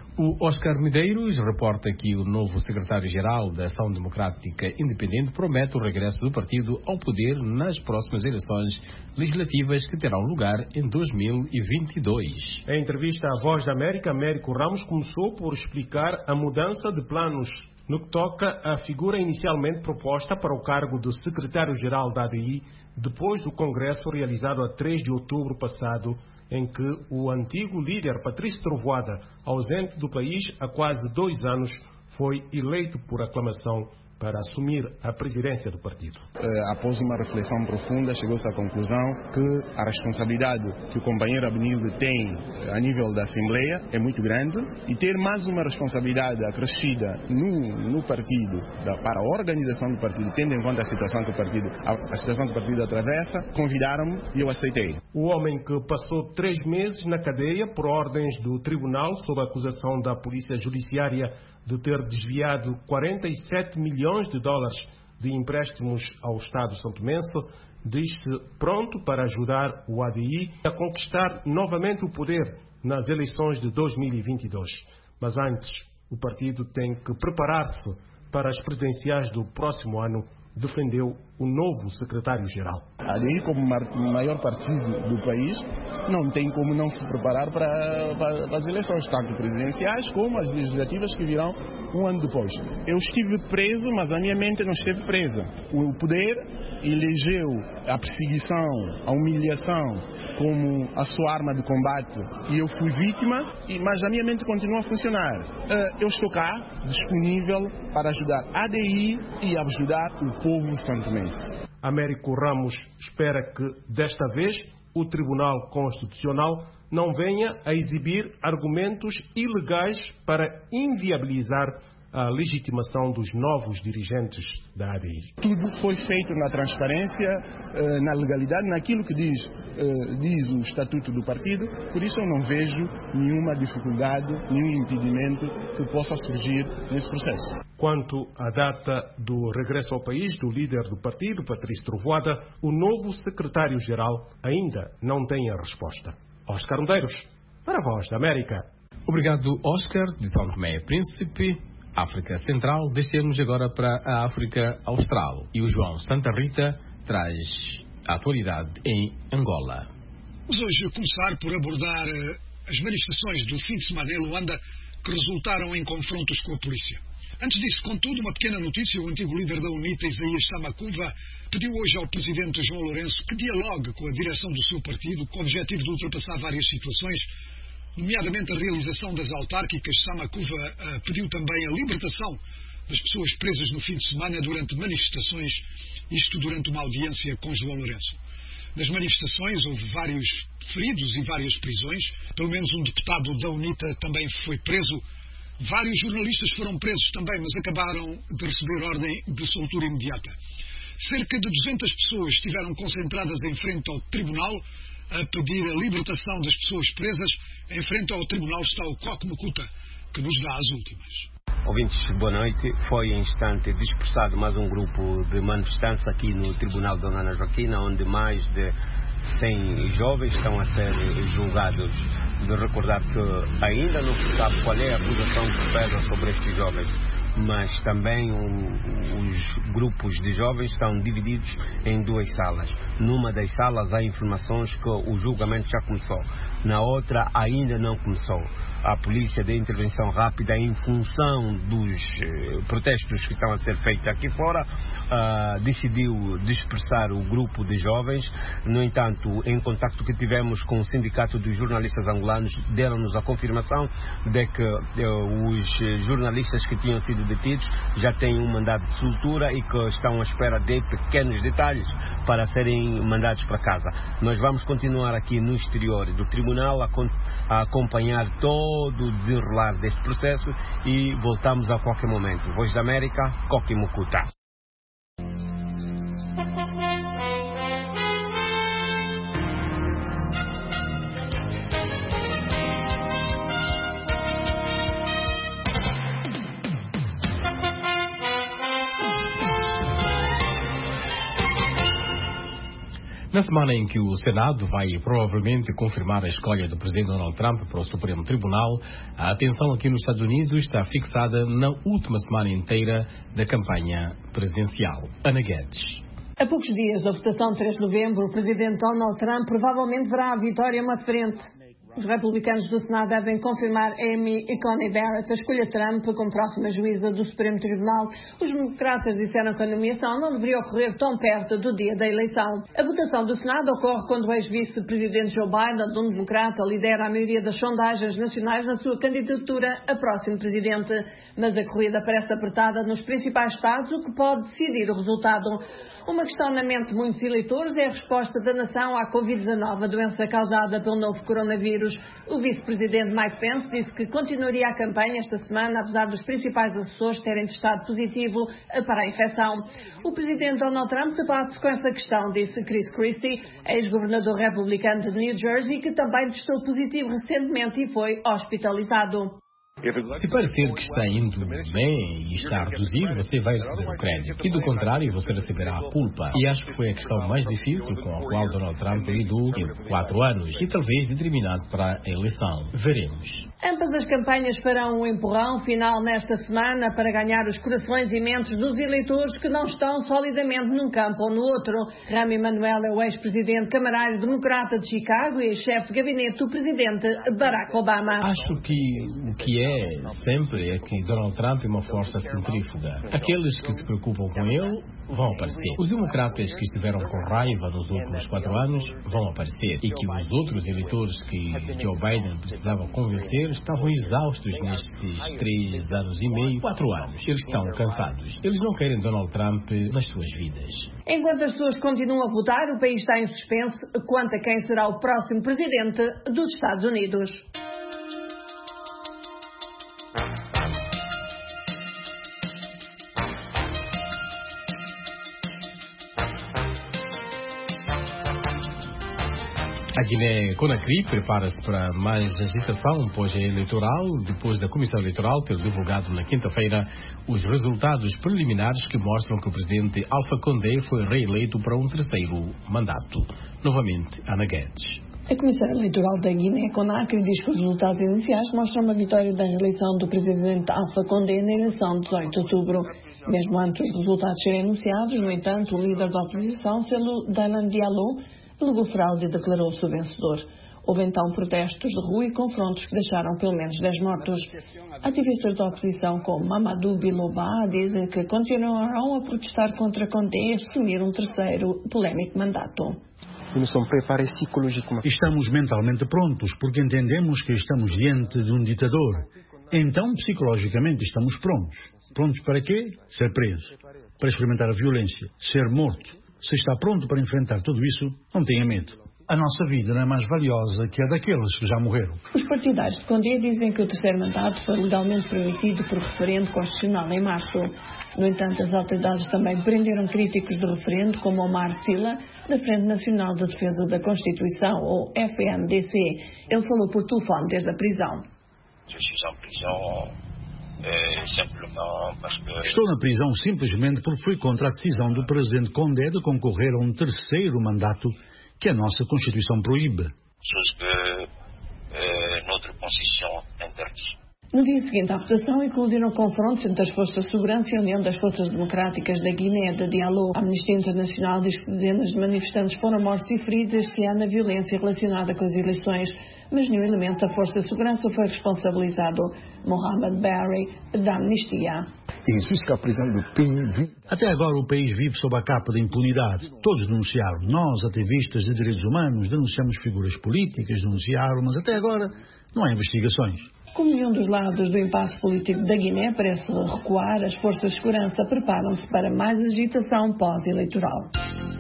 O Oscar Medeiros reporta que o novo secretário-geral da Ação Democrática Independente promete o regresso do partido ao poder nas próximas eleições legislativas que terão lugar em dois mil e vinte e dois. Em entrevista à Voz da América, Américo Ramos começou por explicar a mudança de planos no que toca à figura inicialmente proposta para o cargo de secretário-geral da A D I, depois do congresso realizado a três de outubro passado, em que o antigo líder Patrício Trovoada, ausente do país há quase dois anos, foi eleito por aclamação para assumir a presidência do partido. Após uma reflexão profunda, chegou-se à conclusão que a responsabilidade que o companheiro Abdenilde tem a nível da Assembleia é muito grande e ter mais uma responsabilidade acrescida no, no partido, da, para a organização do partido, tendo em conta a situação que o partido, a, a situação que o partido atravessa, convidaram-me e eu aceitei. O homem que passou três meses na cadeia por ordens do tribunal sob a acusação da Polícia Judiciária de ter desviado quarenta e sete milhões de dólares de empréstimos ao Estado santomense, diz-se pronto para ajudar o A D I a conquistar novamente o poder nas eleições de dois mil e vinte e dois. Mas antes, o partido tem que preparar-se para as presidenciais do próximo ano, defendeu o novo secretário-geral. A D I, como o maior partido do país, não tem como não se preparar para, para, para as eleições, tanto presidenciais como as legislativas que virão um ano depois. Eu estive preso, mas a minha mente não esteve presa. O poder elegeu a perseguição, a humilhação como a sua arma de combate e eu fui vítima, mas a minha mente continua a funcionar. Eu estou cá, disponível para ajudar a D I e ajudar o povo santomense. Américo Ramos espera que, desta vez, o Tribunal Constitucional não venha a exibir argumentos ilegais para inviabilizar a legitimação dos novos dirigentes da A D I. Tudo foi feito na transparência, na legalidade, naquilo que diz, diz o Estatuto do Partido, por isso eu não vejo nenhuma dificuldade, nenhum impedimento que possa surgir nesse processo. Quanto à data do regresso ao país do líder do partido, Patrício Trovoada, o novo secretário-geral ainda não tem a resposta. Oscar Medeiros, para a Voz da América. Obrigado, Oscar, de São Tomé e Príncipe, África Central. Descemos agora para a África Austral. E o João Santa Rita traz a atualidade em Angola. Vamos hoje começar por abordar as manifestações do fim de semana em Luanda que resultaram em confrontos com a polícia. Antes disso, contudo, uma pequena notícia. O antigo líder da UNITA, Isaías Samakuva, pediu hoje ao presidente João Lourenço que dialogue com a direção do seu partido com o objetivo de ultrapassar várias situações, nomeadamente a realização das autárquicas. Samakuva uh, pediu também a libertação das pessoas presas no fim de semana durante manifestações, isto durante uma audiência com João Lourenço. Das manifestações houve vários feridos e várias prisões, pelo menos um deputado da UNITA também foi preso. Vários jornalistas foram presos também, mas acabaram de receber ordem de soltura imediata. Cerca de duzentas pessoas estiveram concentradas em frente ao tribunal a pedir a libertação das pessoas presas. Em frente ao tribunal está o Coque Mucuta, que nos dá as últimas. Ouvintes, boa noite. Foi em instante dispersado mais um grupo de manifestantes aqui no Tribunal de Dona Ana Joaquina, onde mais de cem jovens estão a ser julgados. De recordar que ainda não se sabe qual é a acusação que pesa sobre estes jovens, mas também o, os grupos de jovens estão divididos em duas salas. Numa das salas há informações que o julgamento já começou, na outra ainda não começou. a polícia de intervenção rápida em função dos eh, protestos que estão a ser feitos aqui fora, uh, decidiu dispersar o grupo de jovens. No entanto, em contacto que tivemos com o Sindicato dos Jornalistas Angolanos, deram-nos a confirmação de que uh, os jornalistas que tinham sido detidos já têm um mandado de soltura e que estão à espera de pequenos detalhes para serem mandados para casa. Nós vamos continuar aqui no exterior do tribunal a, a acompanhar todo o desenrolar deste processo e voltamos a qualquer momento. Voz da América, Coqui Mucuta. Na semana em que o Senado vai provavelmente confirmar a escolha do presidente Donald Trump para o Supremo Tribunal, a atenção aqui nos Estados Unidos está fixada na última semana inteira da campanha presidencial. Ana Guedes. A poucos dias da votação de três de novembro, o presidente Donald Trump provavelmente verá a vitória uma frente. Os republicanos do Senado devem confirmar Amy Coney Barrett a escolha de Trump como próxima juíza do Supremo Tribunal. Os democratas disseram que a nomeação não deveria ocorrer tão perto do dia da eleição. A votação do Senado ocorre quando o ex-vice-presidente Joe Biden, um democrata, lidera a maioria das sondagens nacionais na sua candidatura a próximo presidente. Mas a corrida parece apertada nos principais estados, o que pode decidir o resultado. Uma questão na mente de muitos eleitores é a resposta da nação à covid dezanove, a doença causada pelo novo coronavírus. O vice-presidente Mike Pence disse que continuaria a campanha esta semana, apesar dos principais assessores terem testado positivo para a infecção. O presidente Donald Trump debate-se com essa questão, disse Chris Christie, ex-governador republicano de New Jersey, que também testou positivo recentemente e foi hospitalizado. Se parecer que está indo bem e está a reduzir, você vai receber o crédito. E do contrário, você receberá a culpa. E acho que foi a questão mais difícil com a qual Donald Trump lidou em quatro anos e talvez determinado para a eleição. Veremos. Ambas as campanhas farão um empurrão final nesta semana para ganhar os corações e mentes dos eleitores que não estão solidamente num campo ou no outro. Rahm Emanuel é o ex-presidente camarário democrata de Chicago e ex-chefe de gabinete do presidente Barack Obama. Acho que o que é sempre é que Donald Trump é uma força centrífuga. Aqueles que se preocupam com ele vão aparecer. Os democratas que estiveram com raiva nos últimos quatro anos vão aparecer. E que os outros eleitores que Joe Biden precisava convencer estavam exaustos nestes três anos e meio, quatro anos. Eles estão cansados. Eles não querem Donald Trump nas suas vidas. Enquanto as pessoas continuam a votar, o país está em suspense quanto a quem será o próximo presidente dos Estados Unidos. A Guiné-Conakry prepara-se para mais agitação pós-eleitoral, depois da Comissão Eleitoral ter divulgado na quinta-feira os resultados preliminares que mostram que o presidente Alpha Condé foi reeleito para um terceiro mandato. Novamente, Ana Guedes. A Comissão Eleitoral da Guiné-Conakry diz que os resultados iniciais mostram uma vitória da reeleição do presidente Alpha Condé na eleição de dezoito de outubro. Mesmo antes dos resultados serem anunciados, no entanto, o líder da oposição, Cellou Dalein Diallo, alegou fraude e declarou-se o vencedor. Houve então protestos de rua e confrontos que deixaram pelo menos dez mortos. Ativistas da oposição, como Mamadou Biloba, dizem que continuarão a protestar contra Condé e assumir um terceiro polémico mandato. Estamos mentalmente prontos, porque entendemos que estamos diante de um ditador. Então, psicologicamente, estamos prontos. Prontos para quê? Ser preso. Para experimentar a violência. Ser morto. Se está pronto para enfrentar tudo isso, não tenha medo. A nossa vida não é mais valiosa que a daqueles que já morreram. Os partidários de Condé dizem que o terceiro mandato foi legalmente permitido por referendo constitucional em março. No entanto, as autoridades também prenderam críticos do referendo, como Omar Silla, da Frente Nacional de Defesa da Constituição, ou F N D C. Ele falou por telefone desde a prisão. Estou na prisão simplesmente porque fui contra a decisão do presidente Condé de concorrer a um terceiro mandato que a nossa Constituição proíbe. No dia seguinte à votação, eclodiram confrontos entre as Forças de Segurança e a União das Forças Democráticas da Guiné de Diallo. A Amnistia Internacional diz que dezenas de manifestantes foram mortos e feridos este ano na violência relacionada com as eleições, mas nenhum elemento da Força de Segurança foi responsabilizado. Mohamed Barry, da Amnistia. Até agora o país vive sob a capa da impunidade. Todos denunciaram. Nós, ativistas de direitos humanos, denunciamos figuras políticas, denunciaram, mas até agora não há investigações. Como nenhum dos lados do impasse político da Guiné parece recuar, as forças de segurança preparam-se para mais agitação pós-eleitoral.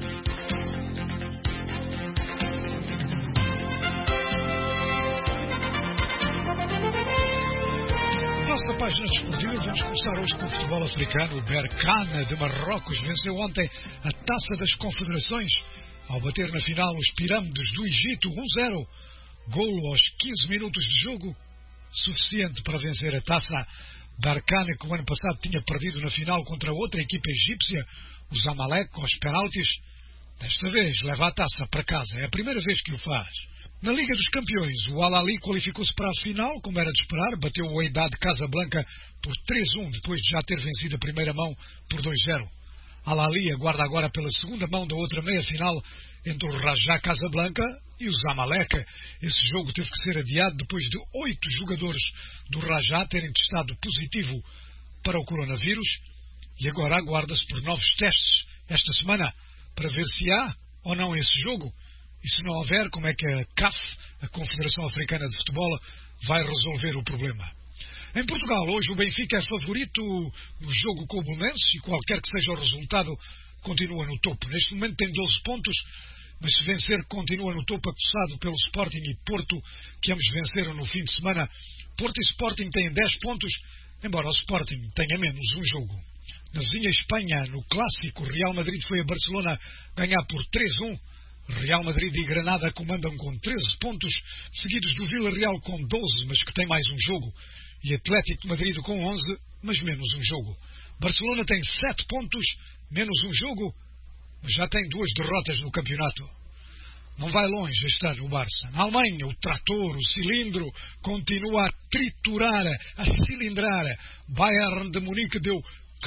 Nossa página desportiva, vamos começar hoje com o futebol africano. O Berkane de Marrocos venceu ontem a Taça das Confederações ao bater na final os Pirâmides do Egito um zero. Golo aos quinze minutos de jogo, suficiente para vencer a taça. Berkane, que o ano passado tinha perdido na final contra outra equipa egípcia, os Zamalek, aos penaltis, desta vez leva a taça para casa. É a primeira vez que o faz. Na Liga dos Campeões, o Al Ahly qualificou-se para a final, como era de esperar, bateu o Wydad Casablanca por três a um, depois de já ter vencido a primeira mão por dois a zero. Al Ahly aguarda agora pela segunda mão da outra meia-final entre o Raja Casablanca e o Zamalek. Esse jogo teve que ser adiado depois de oito jogadores do Raja terem testado positivo para o coronavírus e agora aguarda-se por novos testes esta semana para ver se há ou não esse jogo. E se não houver, como é que a C A F, a Confederação Africana de Futebol, vai resolver o problema? Em Portugal, hoje o Benfica é favorito no jogo com o Belenenses e qualquer que seja o resultado, continua no topo. Neste momento tem doze pontos, mas se vencer continua no topo, acossado pelo Sporting e Porto, que ambos venceram no fim de semana. Porto e Sporting têm dez pontos, embora o Sporting tenha menos um jogo. Na vizinha Espanha, no clássico, Real Madrid foi a Barcelona ganhar por três a um. Real Madrid e Granada comandam com treze pontos, seguidos do Villarreal com doze, mas que tem mais um jogo, e Atlético de Madrid com onze, mas menos um jogo. Barcelona tem sete pontos, menos um jogo, mas já tem duas derrotas no campeonato. Não vai longe este ano o Barça. Na Alemanha, o trator, o cilindro, continua a triturar, a cilindrar. Bayern de Munique deu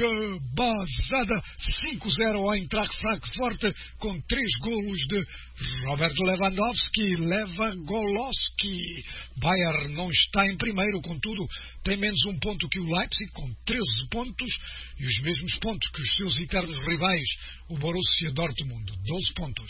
cabazada cinco a zero ao Eintracht Frankfurt com três golos de Robert Lewandowski. Lewandowski. Bayern não está em primeiro, contudo tem menos um ponto que o Leipzig com treze pontos e os mesmos pontos que os seus eternos rivais, o Borussia Dortmund, doze pontos.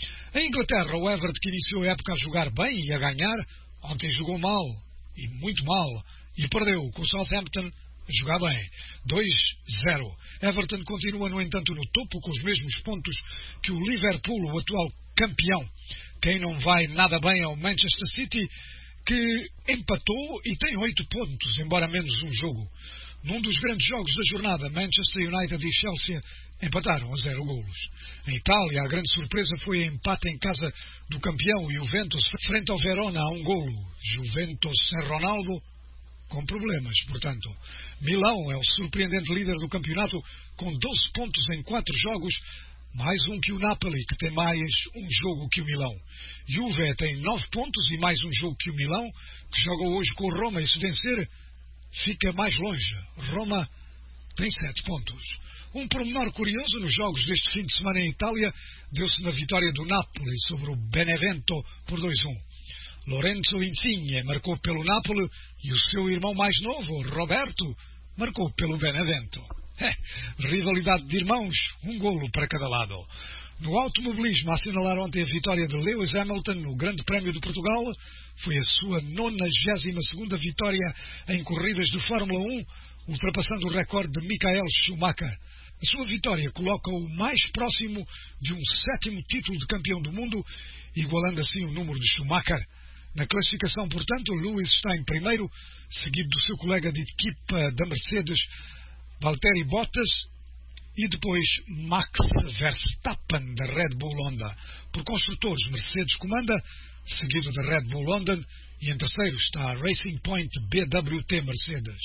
Em Inglaterra, o Everton, que iniciou a época a jogar bem e a ganhar, ontem jogou mal e muito mal e perdeu com o Southampton a jogar bem, dois a zero. Everton continua, no entanto, no topo com os mesmos pontos que o Liverpool, o atual campeão. Quem não vai nada bem é o Manchester City, que empatou e tem oito pontos, embora menos um jogo. Num dos grandes jogos da jornada, Manchester United e Chelsea empataram a zero golos. Em Itália, a grande surpresa foi a empate em casa do campeão Juventus frente ao Verona a um golo. Juventus sem Ronaldo, com problemas, portanto. Milão é o surpreendente líder do campeonato com doze pontos em quatro jogos, mais um que o Napoli, que tem mais um jogo que o Milão. Juve tem nove pontos e mais um jogo que o Milão, que joga hoje com o Roma, e se vencer fica mais longe. Roma tem sete pontos. Um pormenor curioso nos jogos deste fim de semana em Itália deu-se na vitória do Napoli sobre o Benevento por dois a um. Lorenzo Insigne marcou pelo Napoli e o seu irmão mais novo, Roberto, marcou pelo Benevento. É, rivalidade de irmãos, um golo para cada lado. No automobilismo, a assinalar ontem a vitória de Lewis Hamilton no Grande Prémio de Portugal. Foi a sua nonagésima segunda vitória em corridas de Fórmula um, ultrapassando o recorde de Michael Schumacher. A sua vitória coloca-o mais próximo de um sétimo título de campeão do mundo, igualando assim o número de Schumacher. Na classificação, portanto, Lewis está em primeiro, seguido do seu colega de equipa da Mercedes, Valtteri Bottas, e depois Max Verstappen, da Red Bull Honda. Por construtores, Mercedes comanda, seguido da Red Bull Honda, e em terceiro está a Racing Point B W T Mercedes.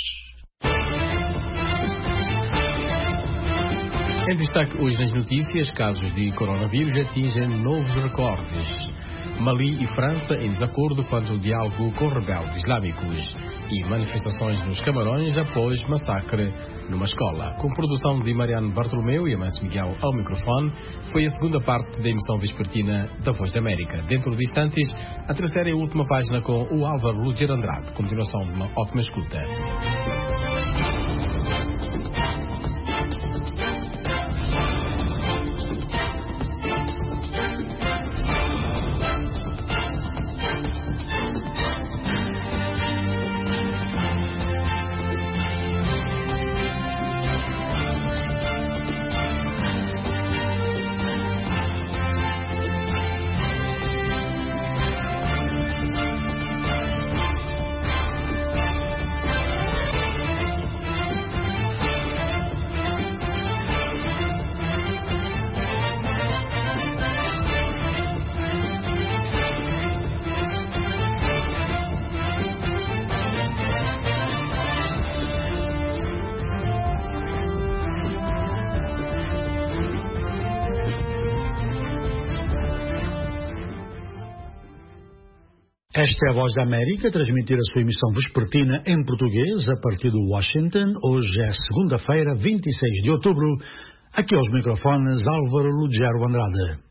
Em destaque hoje nas notícias, casos de coronavírus atingem novos recordes. Mali e França em desacordo quanto ao diálogo com rebeldes islâmicos. E manifestações nos Camarões após massacre numa escola. Com produção de Mariano Bartolomeu e Amancio Miguel ao microfone, foi a segunda parte da emissão vespertina da Voz da América. Dentro de instantes, a terceira e última página com o Álvaro Lúger Andrade. Continuação de uma ótima escuta. Esta é a Voz da América, a transmitir a sua emissão vespertina em português a partir de Washington. Hoje é segunda-feira, vinte e seis de outubro. Aqui aos microfones, Álvaro Lugero Andrade.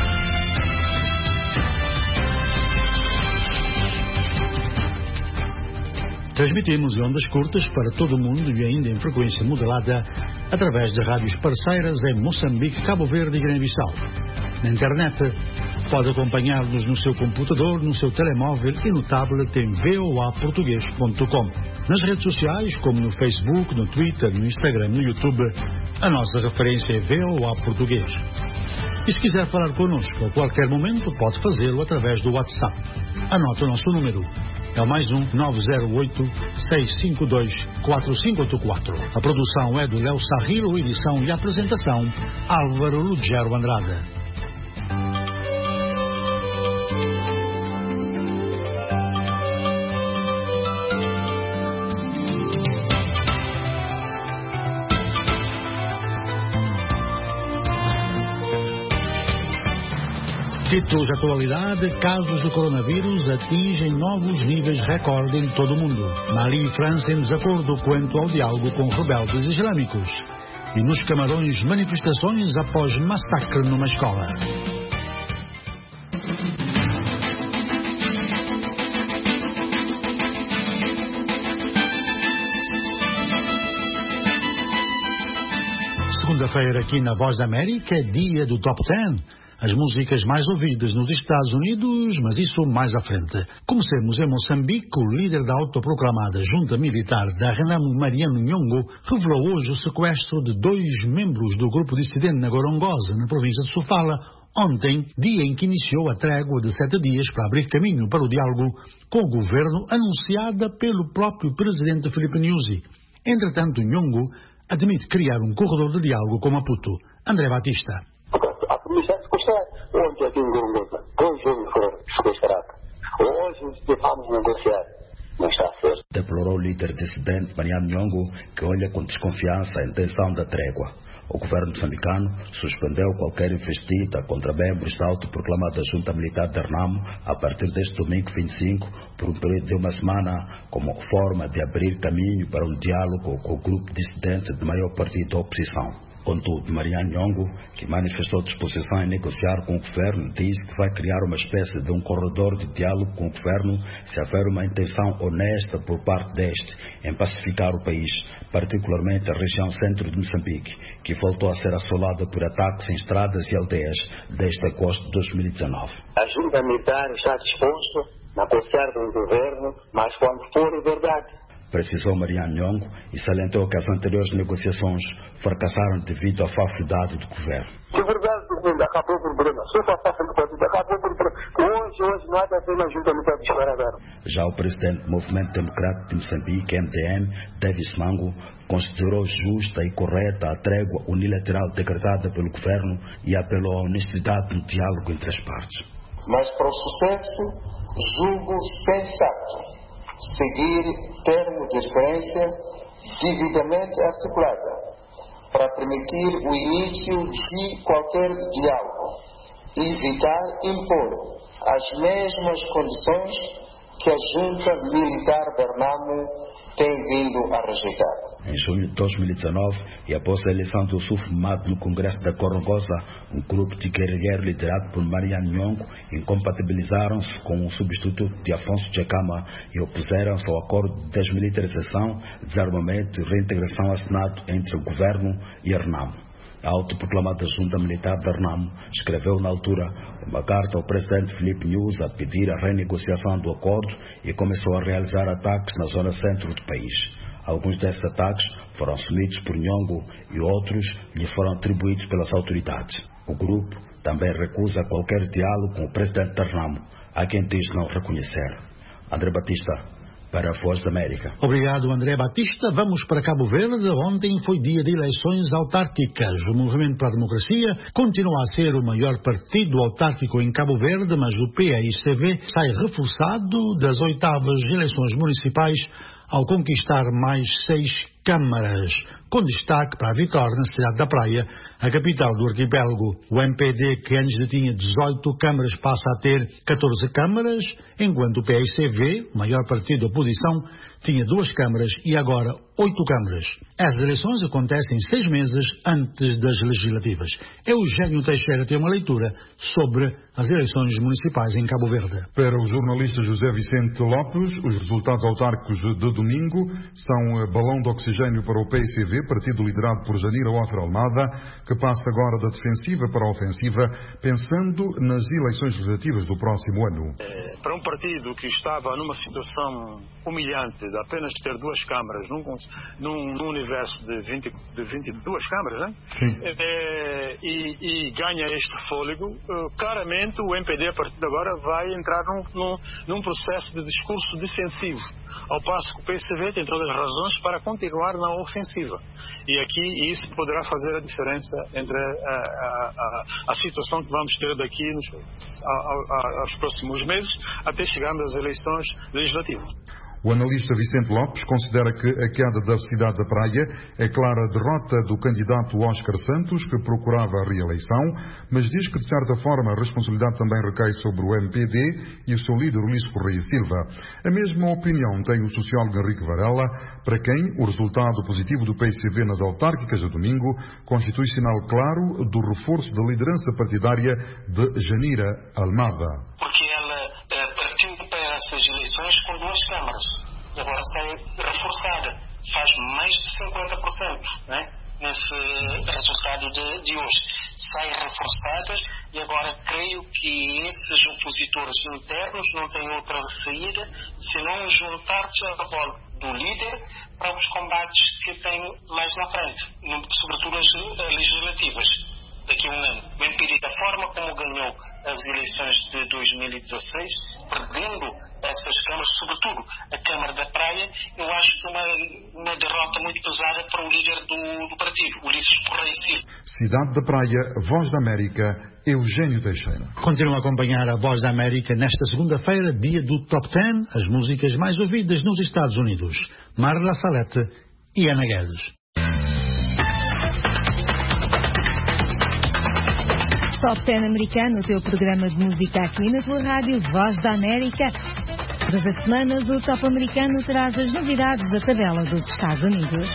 Transmitimos em ondas curtas para todo o mundo e ainda em frequência modulada através de rádios parceiras em Moçambique, Cabo Verde e Guiné-Bissau. Na internet, pode acompanhar-nos no seu computador, no seu telemóvel e no tablet em v o a português ponto com. Nas redes sociais, como no Facebook, no Twitter, no Instagram, no YouTube, a nossa referência é V O A Português. E se quiser falar connosco a qualquer momento, pode fazê-lo através do WhatsApp. Anote o nosso número. É o mais um nove zero oito, seis cinco dois, quatro cinco oito quatro. A produção é do Léo Sarrilo, edição e apresentação Álvaro Lugero Andrade. Títulos de atualidade: casos de coronavírus atingem novos níveis recorde em todo o mundo. Mali e França em desacordo quanto ao diálogo com rebeldes islâmicos. E nos Camarões, manifestações após massacre numa escola. Segunda-feira aqui na Voz da América, dia do Top dez. As músicas mais ouvidas nos Estados Unidos, mas isso mais à frente. Comecemos em Moçambique. O líder da autoproclamada junta militar da Renamo, Mariano Nhongo, revelou hoje o sequestro de dois membros do grupo dissidente na Gorongosa, na província de Sofala, ontem, dia em que iniciou a trégua de sete dias para abrir caminho para o diálogo com o governo, anunciada pelo próprio presidente Filipe Nyusi. Entretanto, Nhongo admite criar um corredor de diálogo com Maputo. André Batista. Ontem aqui em Gorongosa, dois jovens foram sequestrados. Hoje vamos negociar. Não está certo. Deplorou o líder dissidente Mariano Nhongo, que olha com desconfiança a intenção da trégua. O governo moçambicano suspendeu qualquer investida contra membros da autoproclamada junta militar de Renamo a partir deste domingo vinte e cinco, por um período de uma semana, como forma de abrir caminho para um diálogo com o grupo dissidente de maior partido da oposição. Contudo, Mariano Nhongo, que manifestou disposição em negociar com o governo, disse que vai criar uma espécie de um corredor de diálogo com o governo se houver uma intenção honesta por parte deste em pacificar o país, particularmente a região centro de Moçambique, que voltou a ser assolada por ataques em estradas e aldeias desde agosto de dois mil e dezanove. A junta militar está disposta a negociar com o governo, mas quando for verdade. Precisou Mariano Nhongo e salientou que as anteriores negociações fracassaram devido à falsidade do governo. De verdade, acabou o problema. Se for fácil, acabou o problema. Hoje, hoje, não há de haver uma junta militar disparada. Já o presidente do Movimento Democrático de Moçambique, M D M, Davis Mango, considerou justa e correta a trégua unilateral decretada pelo governo e apelou à honestidade no diálogo entre as partes. Mas para o sucesso, julgo sensato seguir termo de referência devidamente articulada para permitir o início de qualquer diálogo evitar impor as mesmas condições que a junta militar da Renamo tem vindo a rejeitar. Em junho de dois mil e dezenove, e após a eleição do Sufumado no Congresso da Corongosa, um grupo de guerrilheiros liderado por Mariano Nhongo incompatibilizaram-se com o substituto de Afonso Djekama e opuseram-se ao acordo de desmilitarização, desarmamento e reintegração assinado entre o governo e a Renamo. A autoproclamada junta militar da Renamo escreveu na altura uma carta ao presidente Filipe Nyusi a pedir a renegociação do acordo e começou a realizar ataques na zona centro do país. Alguns desses ataques foram assumidos por Nhongo e outros lhe foram atribuídos pelas autoridades. O grupo também recusa qualquer diálogo com o presidente da Renamo, a quem diz não reconhecer. André Batista, para a Voz da América. Obrigado, André Batista. Vamos para Cabo Verde. Ontem foi dia de eleições autárquicas. O Movimento para a Democracia continua a ser o maior partido autárquico em Cabo Verde, mas o P A I C V sai reforçado das oitavas eleições municipais ao conquistar mais seis câmaras, com destaque para a vitória na cidade da Praia, a capital do arquipélago. O M P D, que antes tinha dezoito câmaras, passa a ter catorze câmaras, enquanto o P A I C V, o maior partido da oposição, tinha duas câmaras e agora oito câmaras. As eleições acontecem seis meses antes das legislativas. Eugênio Teixeira tem uma leitura sobre as eleições municipais em Cabo Verde. Para o jornalista José Vicente Lopes, os resultados autárquicos de domingo são balão de oxigênio para o P I C V, partido liderado por Janira Offer Almada, que passa agora da defensiva para a ofensiva, pensando nas eleições legislativas do próximo ano. É, para um partido que estava numa situação humilhante de apenas ter duas câmaras, num, num, num universo de, vinte, de vinte e duas câmaras, né? Sim. É, e, e ganha este fôlego, claramente o M P D a partir de agora vai entrar num, num, num processo de discurso defensivo, ao passo que o P C V tem todas as razões para continuar na ofensiva. E aqui isso poderá fazer a diferença entre a, a, a, a situação que vamos ter daqui nos, a, a, aos próximos meses, até chegarmos às eleições legislativas. O analista Vicente Lopes considera que a queda da cidade da Praia é clara derrota do candidato Oscar Santos, que procurava a reeleição, mas diz que, de certa forma, a responsabilidade também recai sobre o M P D e o seu líder Ulisses Correia Silva. A mesma opinião tem o sociólogo Henrique Varela, para quem o resultado positivo do P I C V nas autárquicas de domingo constitui sinal claro do reforço da liderança partidária de Janira Almada. Porque ela eh, partiu para essas eleições com duas câmaras. Agora sai reforçada. Faz mais de cinquenta por cento, né? Nesse resultado de, de hoje. Sai reforçadas e agora creio que esses opositores internos não têm outra saída senão juntar-se ao rol do líder para os combates que têm mais na frente, sobretudo as legislativas. Daqui a um ano. O M P D, da forma como ganhou as eleições de dois mil e dezasseis, perdendo essas câmaras, sobretudo a Câmara da Praia, eu acho que uma, uma derrota muito pesada para o líder do, do partido, Ulisses Correia Silva. Cidade da Praia, Voz da América, Eugênio Teixeira. Continua a acompanhar a Voz da América nesta segunda-feira, dia do Top dez, as músicas mais ouvidas nos Estados Unidos. Marla Salete e Ana Guedes. Top dez americano, o teu programa de música aqui na tua rádio Voz da América. Todas as semanas o Top americano traz as novidades da tabela dos Estados Unidos.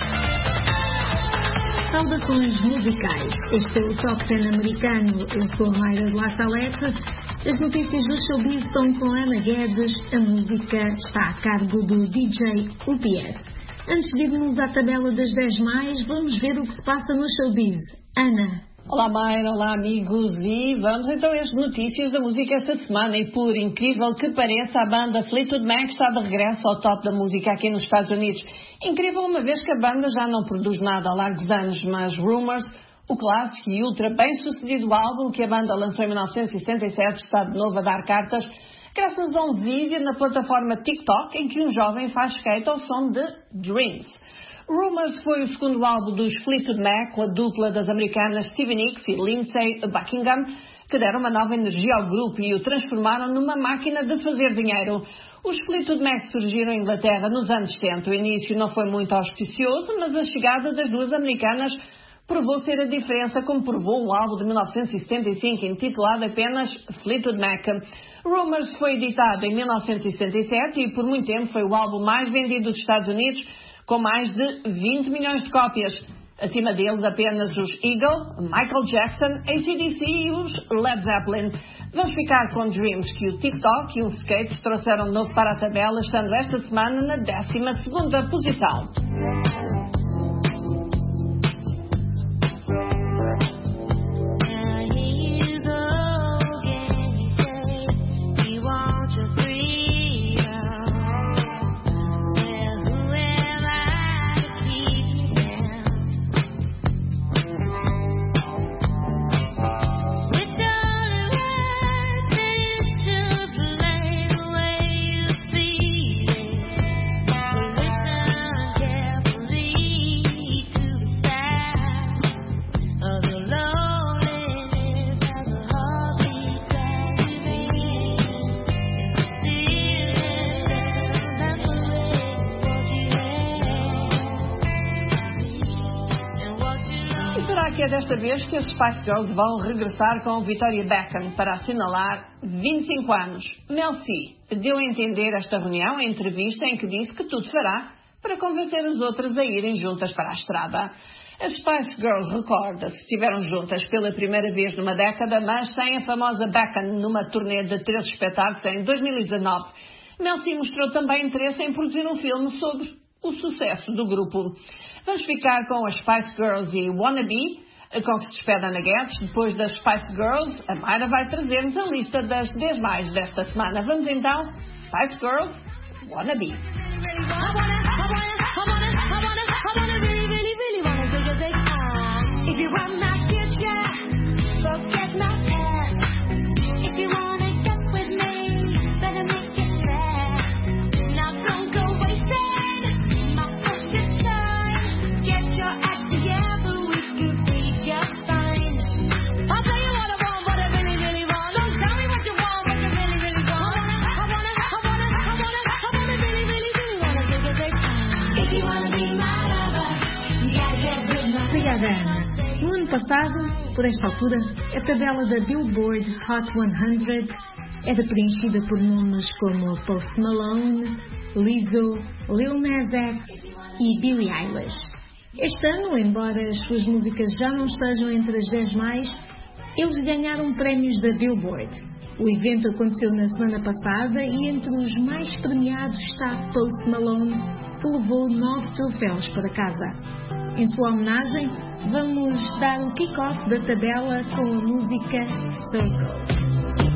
Saudações musicais. Este é o Top dez americano. Eu sou a Mayra de La Salete. As notícias do showbiz são com Ana Guedes. A música está a cargo do D J U P S. Antes de irmos à tabela das dez mais, vamos ver o que se passa no showbiz. Ana. Olá Mayra, olá amigos, e vamos então às notícias da música esta semana. E por incrível que pareça, a banda Fleetwood Mac está de regresso ao top da música aqui nos Estados Unidos. Incrível, uma vez que a banda já não produz nada há largos anos, mas Rumors, o clássico e ultra bem sucedido álbum que a banda lançou em mil novecentos e setenta e sete, está de novo a dar cartas, graças a um vídeo na plataforma TikTok em que um jovem faz skate ao som de Dreams. Rumors foi o segundo álbum dos Fleetwood Mac, com a dupla das americanas Stevie Nicks e Lindsey Buckingham, que deram uma nova energia ao grupo e o transformaram numa máquina de fazer dinheiro. Os Fleetwood Mac surgiram em Inglaterra nos anos setenta. O início não foi muito auspicioso, mas a chegada das duas americanas provou ser a diferença, como provou um álbum de mil novecentos e setenta e cinco intitulado apenas Fleetwood Mac. Rumors foi editado em mil novecentos e setenta e sete e por muito tempo foi o álbum mais vendido dos Estados Unidos, com mais de vinte milhões de cópias. Acima deles apenas os Eagle, Michael Jackson, A C D C e os Led Zeppelin. Vamos ficar com Dreams, que o TikTok e o Skate trouxeram de novo para a tabela, estando esta semana na décima segunda posição. Que é desta vez que as Spice Girls vão regressar com Victoria Beckham para assinalar vinte e cinco anos. Mel C deu a entender esta reunião em entrevista em que disse que tudo fará para convencer as outras a irem juntas para a estrada. As Spice Girls, recorda-se, estiveram juntas pela primeira vez numa década, mas sem a famosa Beckham numa turnê de três espetáculos em dois mil e dezanove. Mel C mostrou também interesse em produzir um filme sobre o sucesso do grupo. Vamos ficar com as Spice Girls e Wannabe, com que se despede Ana Guedes. Depois das Spice Girls, a Mayra vai trazer-nos a lista das dez mais desta semana. Vamos então, Spice Girls, Wannabe. No ano passado, por esta altura, a tabela da Billboard Hot cem era preenchida por nomes como Post Malone, Lizzo, Lil Nas X e Billie Eilish. Este ano, embora as suas músicas já não estejam entre as dez mais, eles ganharam prémios da Billboard. O evento aconteceu na semana passada e entre os mais premiados está Post Malone, que levou nove troféus para casa. Em sua homenagem, vamos dar o kick-off da tabela com a música Circle.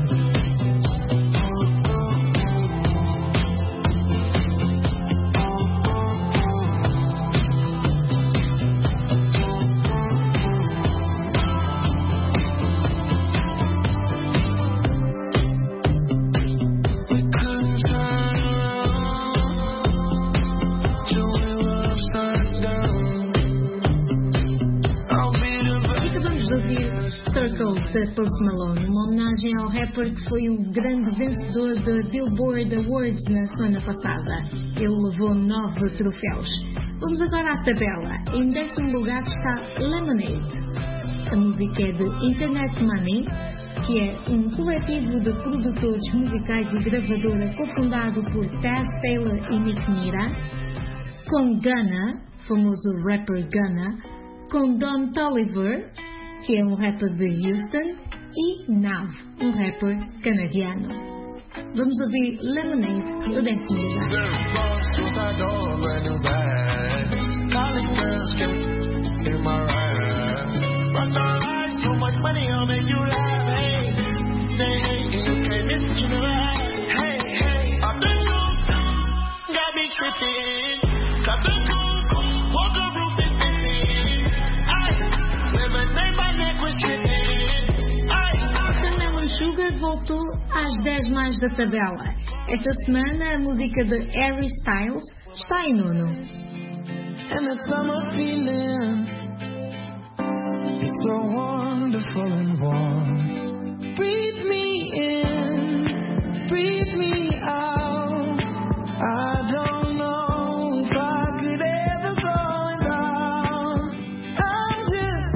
Da Post Malone, uma homenagem ao rapper que foi o grande vencedor da Billboard Awards na semana passada. Ele levou nove troféus. Vamos agora à tabela. Em décimo lugar está Lemonade. A música é de Internet Money, que é um coletivo de produtores musicais e gravadora cofundado por Taz Taylor e Nick Mira, com Gunna, famoso rapper Gunna, com Don Toliver, que é um rapper de Houston, e Nav, um rapper canadiano. Vamos ouvir Lemonade, no décimo lugar. Voltou às dez mais da tabela. Esta semana a música de Harry Styles está em nono. And the summer feeling is so wonderful and warm. Breathe me in, breathe me out. I don't know if I could ever go without. I'm just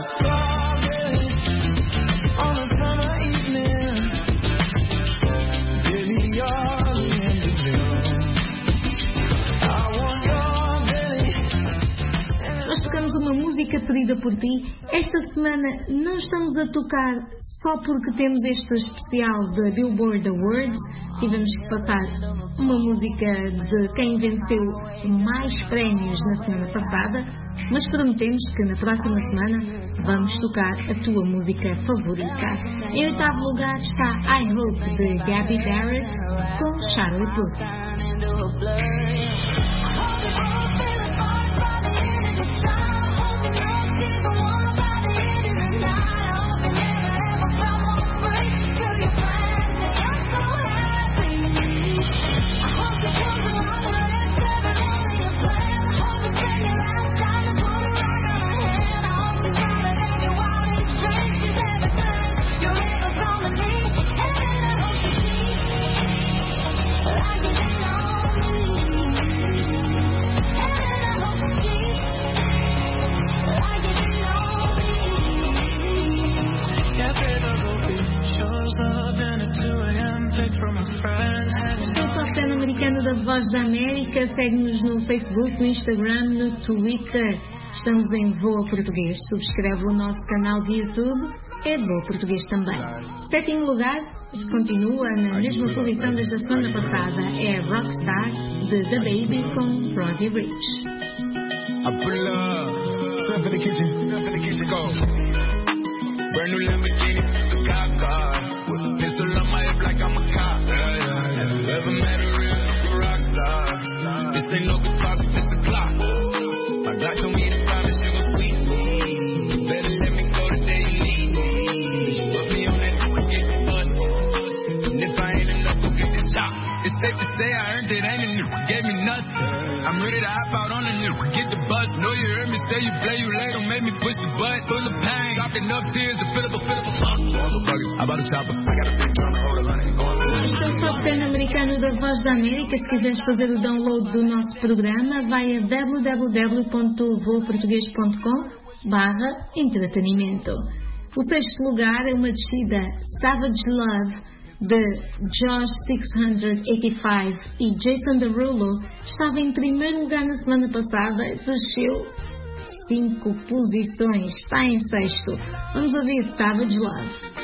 Uma música pedida por ti. Esta semana não estamos a tocar só porque temos este especial da Billboard Awards. Tivemos que passar uma música de quem venceu mais prémios na semana passada, mas prometemos que na próxima semana vamos tocar a tua música favorita. Em oitavo lugar está I Hope de Gabby Barrett com Charlie Puth. Da Voz da América, segue-nos no Facebook, no Instagram, no Twitter. Estamos em Voa Português. Subscreve o nosso canal de YouTube, é Voa Português também. Sétimo lugar, continua na mesma posição desde a semana passada, é Rockstar de The Baby com Roddy Ricch. This ain't no guitar, it's the clock. My God told me to promise you gon' sweet me. Better let me go the day you need me. Put me on that and get the bus. And if I ain't enough, go get the chop. It's safe to say I earned it, ain't a new, gave me nothing. I'm ready to hop out on the new, get the bus. Know you heard me say you play, you late, don't make me push the button. Full of pain, dropping up tears, a fillable, fillable song. How about the chopper? I got a big drum, hold a line, going Este é o Top dez americano da Voz da América. Se quiseres fazer o download do nosso programa, vai a w w w ponto voa português ponto com barra entretenimento. O sexto lugar é uma descida, Savage Love, de Josh seiscentos e oitenta e cinco e Jason Derulo. Estava em primeiro lugar na semana passada, desceu cinco posições, está em sexto. Vamos ouvir Savage Love.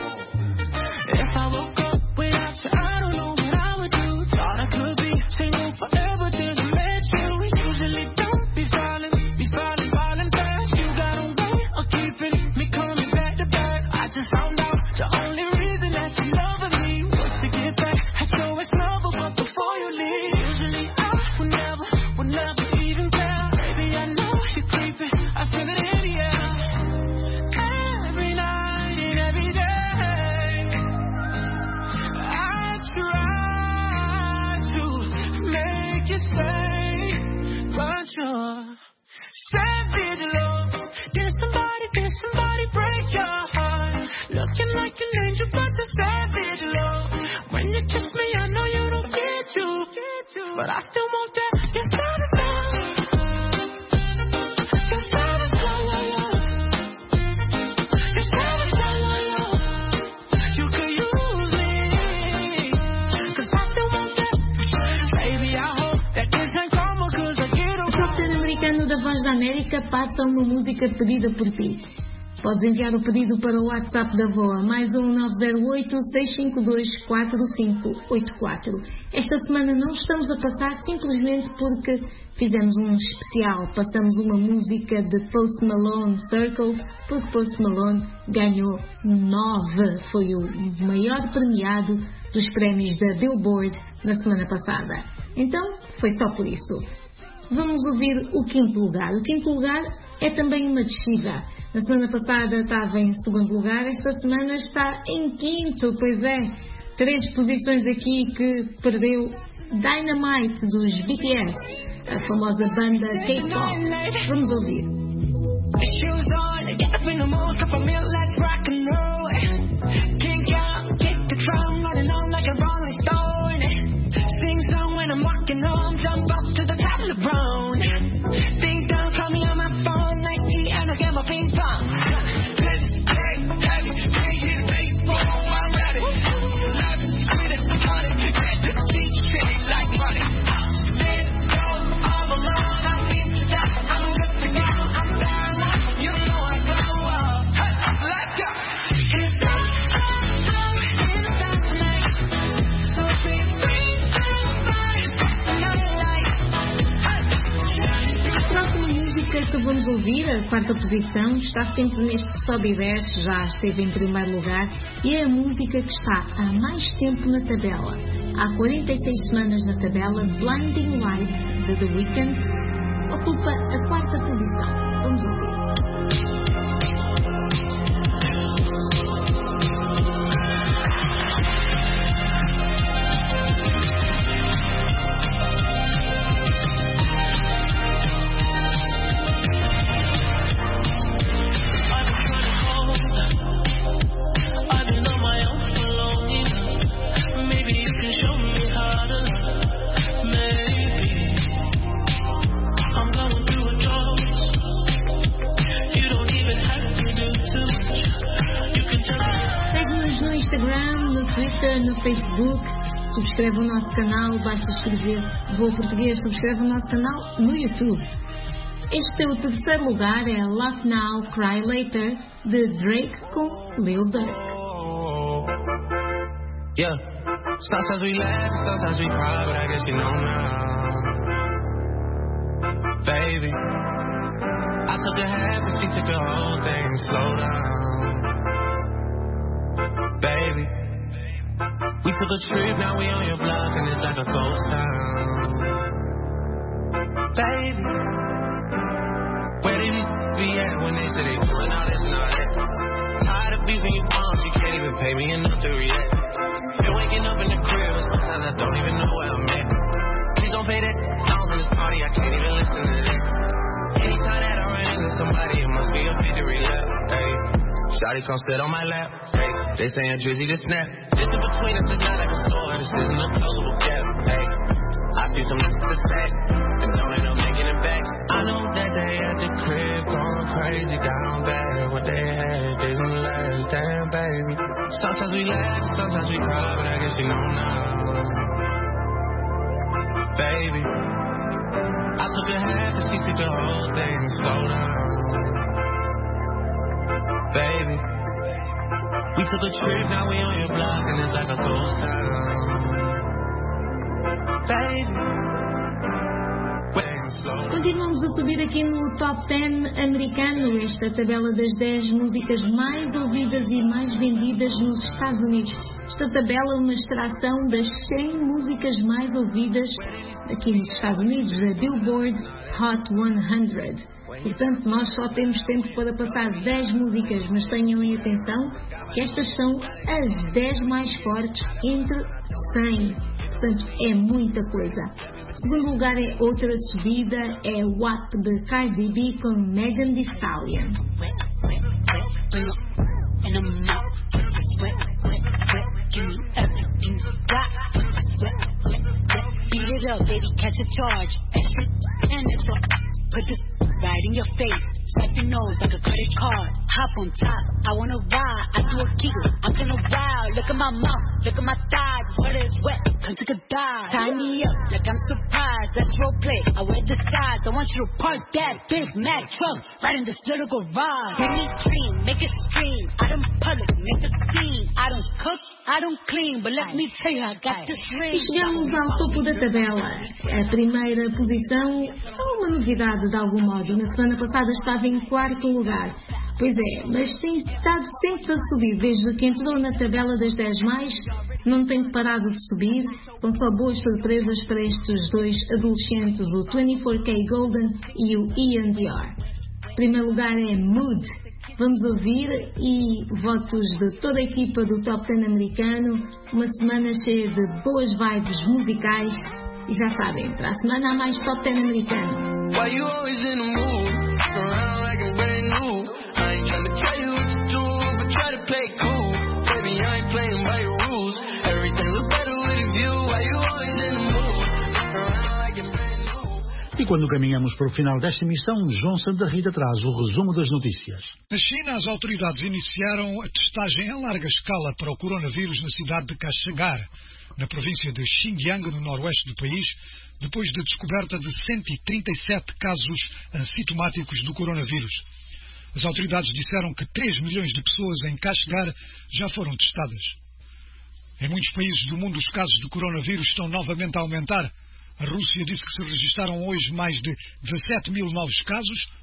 But I still want that. You're satisfied. You're satisfied. You're satisfied. You could use me. Cause I still want that. Baby, I hope that this ain't karma. Cause I get o Top dez americano da Voz da América passa uma música pedida por ti. Podes enviar o pedido para o WhatsApp da Voa, mais um nove zero oito, seis cinco dois, quatro cinco oito quatro. Esta semana não estamos a passar simplesmente porque fizemos um especial. Passamos uma música de Post Malone, Circles, porque Post Malone ganhou nove. Foi o maior premiado dos prémios da Billboard na semana passada. Então, foi só por isso. Vamos ouvir o quinto lugar. O quinto lugar é também uma descida. Na semana passada estava em segundo lugar, esta semana está em quinto, pois é. Três posições aqui que perdeu Dynamite dos B T S, a famosa banda K-pop. Vamos ouvir. Ping pong. música que vamos ouvir, a quarta posição, está sempre neste sobe e desce, já esteve em primeiro lugar, e é a música que está há mais tempo na tabela. Há quarenta e seis semanas na tabela, Blinding Lights, de The Weeknd, ocupa a quarta posição. Vamos ouvir. No Facebook, subscreve o nosso canal, basta escrever Boa Português, subscreve o nosso canal no YouTube. Este é o terceiro lugar, é Laugh Now, Cry Later, de Drake com Lil Durk. Yeah, sometimes we laugh, sometimes we cry, but I guess you know now. Baby, I took a half and she took the whole thing, slow down. Baby, we took a trip, now we on your block and it's like a ghost town. Baby, where did these be at when they say they doing all this and all that? Tired of beefing you bums, you can't even pay me enough to react. Been waking up in the crib and sometimes I don't even know where I'm at. Please don't pay that songs in this party, I can't even listen to that. Anytime that I run into somebody, it must be a victory lap. Hey, shawty come sit on my lap. Hey, they saying Drizzy to snap. Distance between us is not like a sword, this isn't a closable gap. Hey, I see some niggas attack and don't end up making it back. I know that they at the crib going crazy down bad. What they had didn't last, damn baby. Sometimes we laugh, sometimes we cry, but I guess you know now. Baby, I took a half and she took the whole thing, slow down. Baby, we took a trip, now we on your block and it's like a ghost town. Baby. Continuamos a subir aqui no Top dez americano, esta tabela das dez músicas mais ouvidas e mais vendidas nos Estados Unidos. Esta tabela é uma extração das cem músicas mais ouvidas aqui nos Estados Unidos, da Billboard Hot cem. Portanto, nós só temos tempo para passar dez músicas, mas tenham em atenção que estas são as dez mais fortes entre cem. Portanto, é muita coisa. Segundo lugar é outra subida, é W A P de Cardi B com Megan Thee Stallion. Beat it up, baby, catch a charge. And it's a, put this right in your face. Swipe your nose like a credit card. Hop on top, I wanna ride. I do a giggle, I'm kinda wild. Look at my mouth, look at my thighs. Wet is wet, come take a dive. Tie me up like I'm surprised. Let's role play, I wear the size. I want you to park that big Mac truck right in this little garage. Give me dream, make it stream. I don't public, make a scene. I don't cook, I don't clean, but let me tell you, I got this ring. E chegamos ao topo da tabela. A primeira posição é uma novidade de algum modo. Na semana passada estava em quarto lugar. Pois é, mas tem estado sempre a subir. Desde que entrou na tabela das dez mais, não tem parado de subir. São só boas surpresas para estes dois adolescentes, o vinte e quatro K Golden e o Ian Dior. Em primeiro lugar é Mood. Vamos ouvir, e votos de toda a equipa do Top dez americano. Uma semana cheia de boas vibes musicais. E já sabem, para a semana há mais Top dez americano. Why you always in the mood? Around like I'm brand new. I ain't trying to tell you what to do, but try to play cool. Baby, I ain't playing by your rules. Everything look better with a view. Why you always in the mood? Around like I'm brand new. E quando caminhamos para o final desta emissão, João Santa Rita traz o resumo das notícias. Na China, as autoridades iniciaram a testagem em larga escala para o coronavírus na cidade de Kashagar, na província de Xinjiang, no noroeste do país, depois da descoberta de cento e trinta e sete casos assintomáticos do coronavírus. As autoridades disseram que três milhões de pessoas em Kashgar já foram testadas. Em muitos países do mundo, os casos de coronavírus estão novamente a aumentar. A Rússia disse que se registaram hoje mais de dezassete mil novos casos,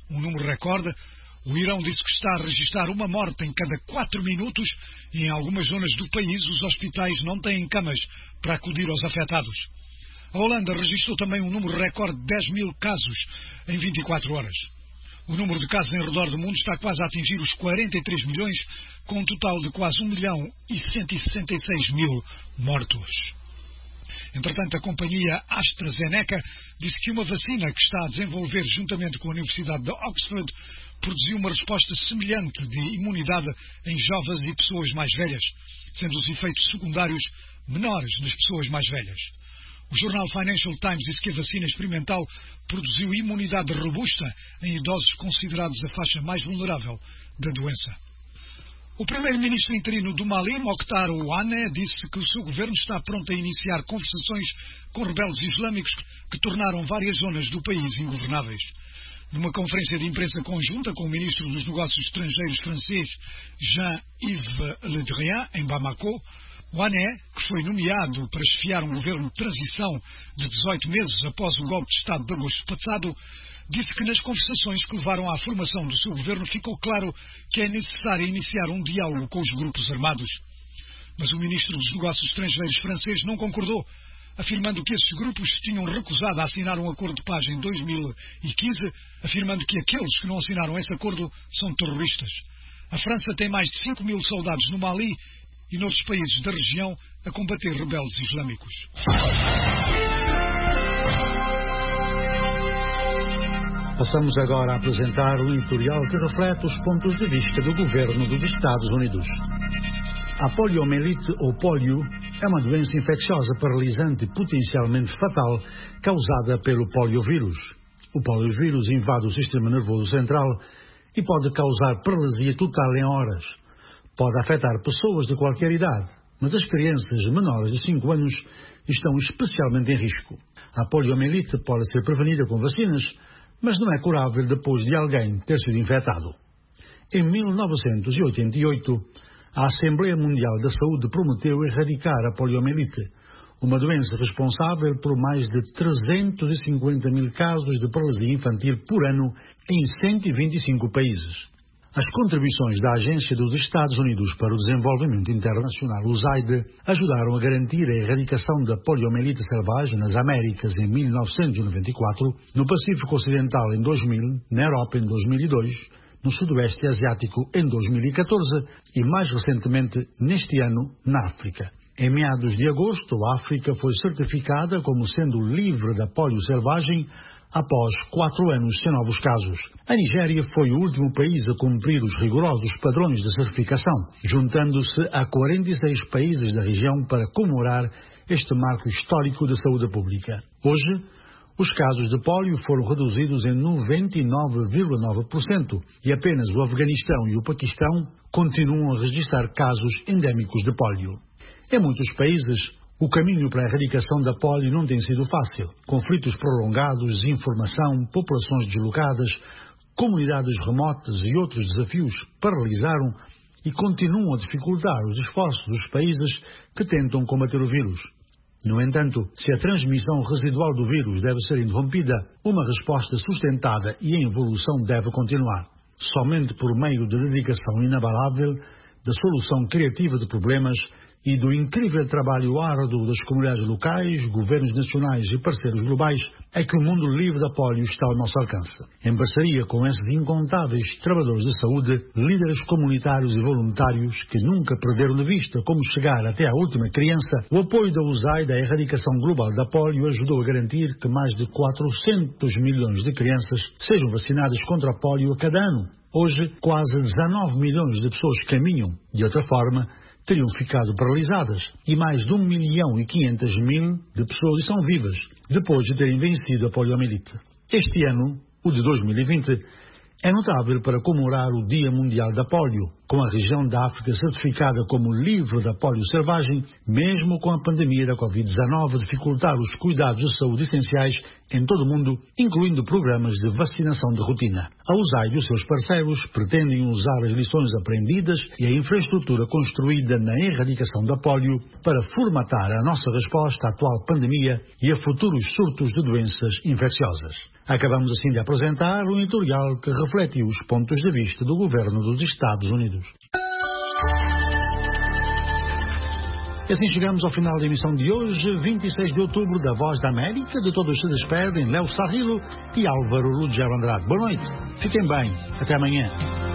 um número recorde. O Irão disse que está a registrar uma morte em cada quatro minutos e em algumas zonas do país os hospitais não têm camas para acudir aos afetados. A Holanda registrou também um número recorde de dez mil casos em vinte e quatro horas. O número de casos em redor do mundo está quase a atingir os quarenta e três milhões, com um total de quase um milhão e cento e sessenta e seis mil mortos. Entretanto, a companhia AstraZeneca disse que uma vacina que está a desenvolver juntamente com a Universidade de Oxford produziu uma resposta semelhante de imunidade em jovens e pessoas mais velhas, sendo os efeitos secundários menores nas pessoas mais velhas. O jornal Financial Times disse que a vacina experimental produziu imunidade robusta em idosos considerados a faixa mais vulnerável da doença. O primeiro-ministro interino do Mali, Mokhtar Ouane, disse que o seu governo está pronto a iniciar conversações com rebeldes islâmicos que tornaram várias zonas do país ingovernáveis. Numa conferência de imprensa conjunta com o ministro dos Negócios Estrangeiros francês Jean-Yves Le Drian, em Bamako, Ouane, que foi nomeado para chefiar um governo de transição de dezoito meses após o golpe de Estado de agosto passado, disse que nas conversações que levaram à formação do seu governo ficou claro que é necessário iniciar um diálogo com os grupos armados. Mas o ministro dos Negócios Estrangeiros francês não concordou, afirmando que esses grupos tinham recusado a assinar um acordo de paz em dois mil e quinze, afirmando que aqueles que não assinaram esse acordo são terroristas. A França tem mais de cinco mil soldados no Mali e noutros países da região a combater rebeldes islâmicos. Passamos agora a apresentar um editorial que reflete os pontos de vista do governo dos Estados Unidos. A poliomielite ou polio é uma doença infecciosa paralisante e potencialmente fatal causada pelo poliovírus. O poliovírus invade o sistema nervoso central e pode causar paralisia total em horas. Pode afetar pessoas de qualquer idade, mas as crianças menores de cinco anos estão especialmente em risco. A poliomielite pode ser prevenida com vacinas, mas não é curável depois de alguém ter sido infectado. Em mil novecentos e oitenta e oito, a Assembleia Mundial da Saúde prometeu erradicar a poliomielite, uma doença responsável por mais de trezentos e cinquenta mil casos de paralisia infantil por ano em cento e vinte e cinco países. As contribuições da Agência dos Estados Unidos para o Desenvolvimento Internacional, U S A I D, ajudaram a garantir a erradicação da poliomielite selvagem nas Américas em mil novecentos e noventa e quatro, no Pacífico Ocidental em dois mil, na Europa em dois mil e dois, no Sudoeste Asiático em dois mil e catorze e, mais recentemente, neste ano, na África. Em meados de agosto, a África foi certificada como sendo livre da polio selvagem após quatro anos sem novos casos. A Nigéria foi o último país a cumprir os rigorosos padrões de certificação, juntando-se a quarenta e seis países da região para comemorar este marco histórico de saúde pública. Hoje, os casos de polio foram reduzidos em noventa e nove vírgula nove por cento e apenas o Afeganistão e o Paquistão continuam a registrar casos endémicos de polio. Em muitos países, o caminho para a erradicação da polio não tem sido fácil. Conflitos prolongados, desinformação, populações deslocadas, comunidades remotas e outros desafios paralisaram e continuam a dificultar os esforços dos países que tentam combater o vírus. No entanto, se a transmissão residual do vírus deve ser interrompida, uma resposta sustentada e em evolução deve continuar. Somente por meio de dedicação inabalável, da solução criativa de problemas e do incrível trabalho árduo das comunidades locais, governos nacionais e parceiros globais, é que o mundo livre da polio está ao nosso alcance. Em parceria com esses incontáveis trabalhadores de saúde, líderes comunitários e voluntários que nunca perderam de vista como chegar até à última criança, o apoio da U S A I D à erradicação global da polio ajudou a garantir que mais de quatrocentos milhões de crianças sejam vacinadas contra a polio a cada ano. Hoje, quase dezanove milhões de pessoas caminham, de outra forma, teriam ficado paralisadas e mais de um milhão e quinhentas mil de pessoas estão vivas depois de terem vencido a poliomielite. Este ano, o de dois mil e vinte, é notável para comemorar o Dia Mundial da Polio, com a região da África certificada como livre da polio selvagem, mesmo com a pandemia da covid dezenove a dificultar os cuidados de saúde essenciais em todo o mundo, incluindo programas de vacinação de rotina. A U S A I e os seus parceiros pretendem usar as lições aprendidas e a infraestrutura construída na erradicação da polio para formatar a nossa resposta à atual pandemia e a futuros surtos de doenças infecciosas. Acabamos assim de apresentar um editorial que reflete os pontos de vista do governo dos Estados Unidos. E assim chegamos ao final da emissão de hoje, vinte e seis de outubro, da Voz da América. De todos se despedem Léo Sarrilo e Álvaro Ruggiero Andrade. Boa noite, fiquem bem, até amanhã.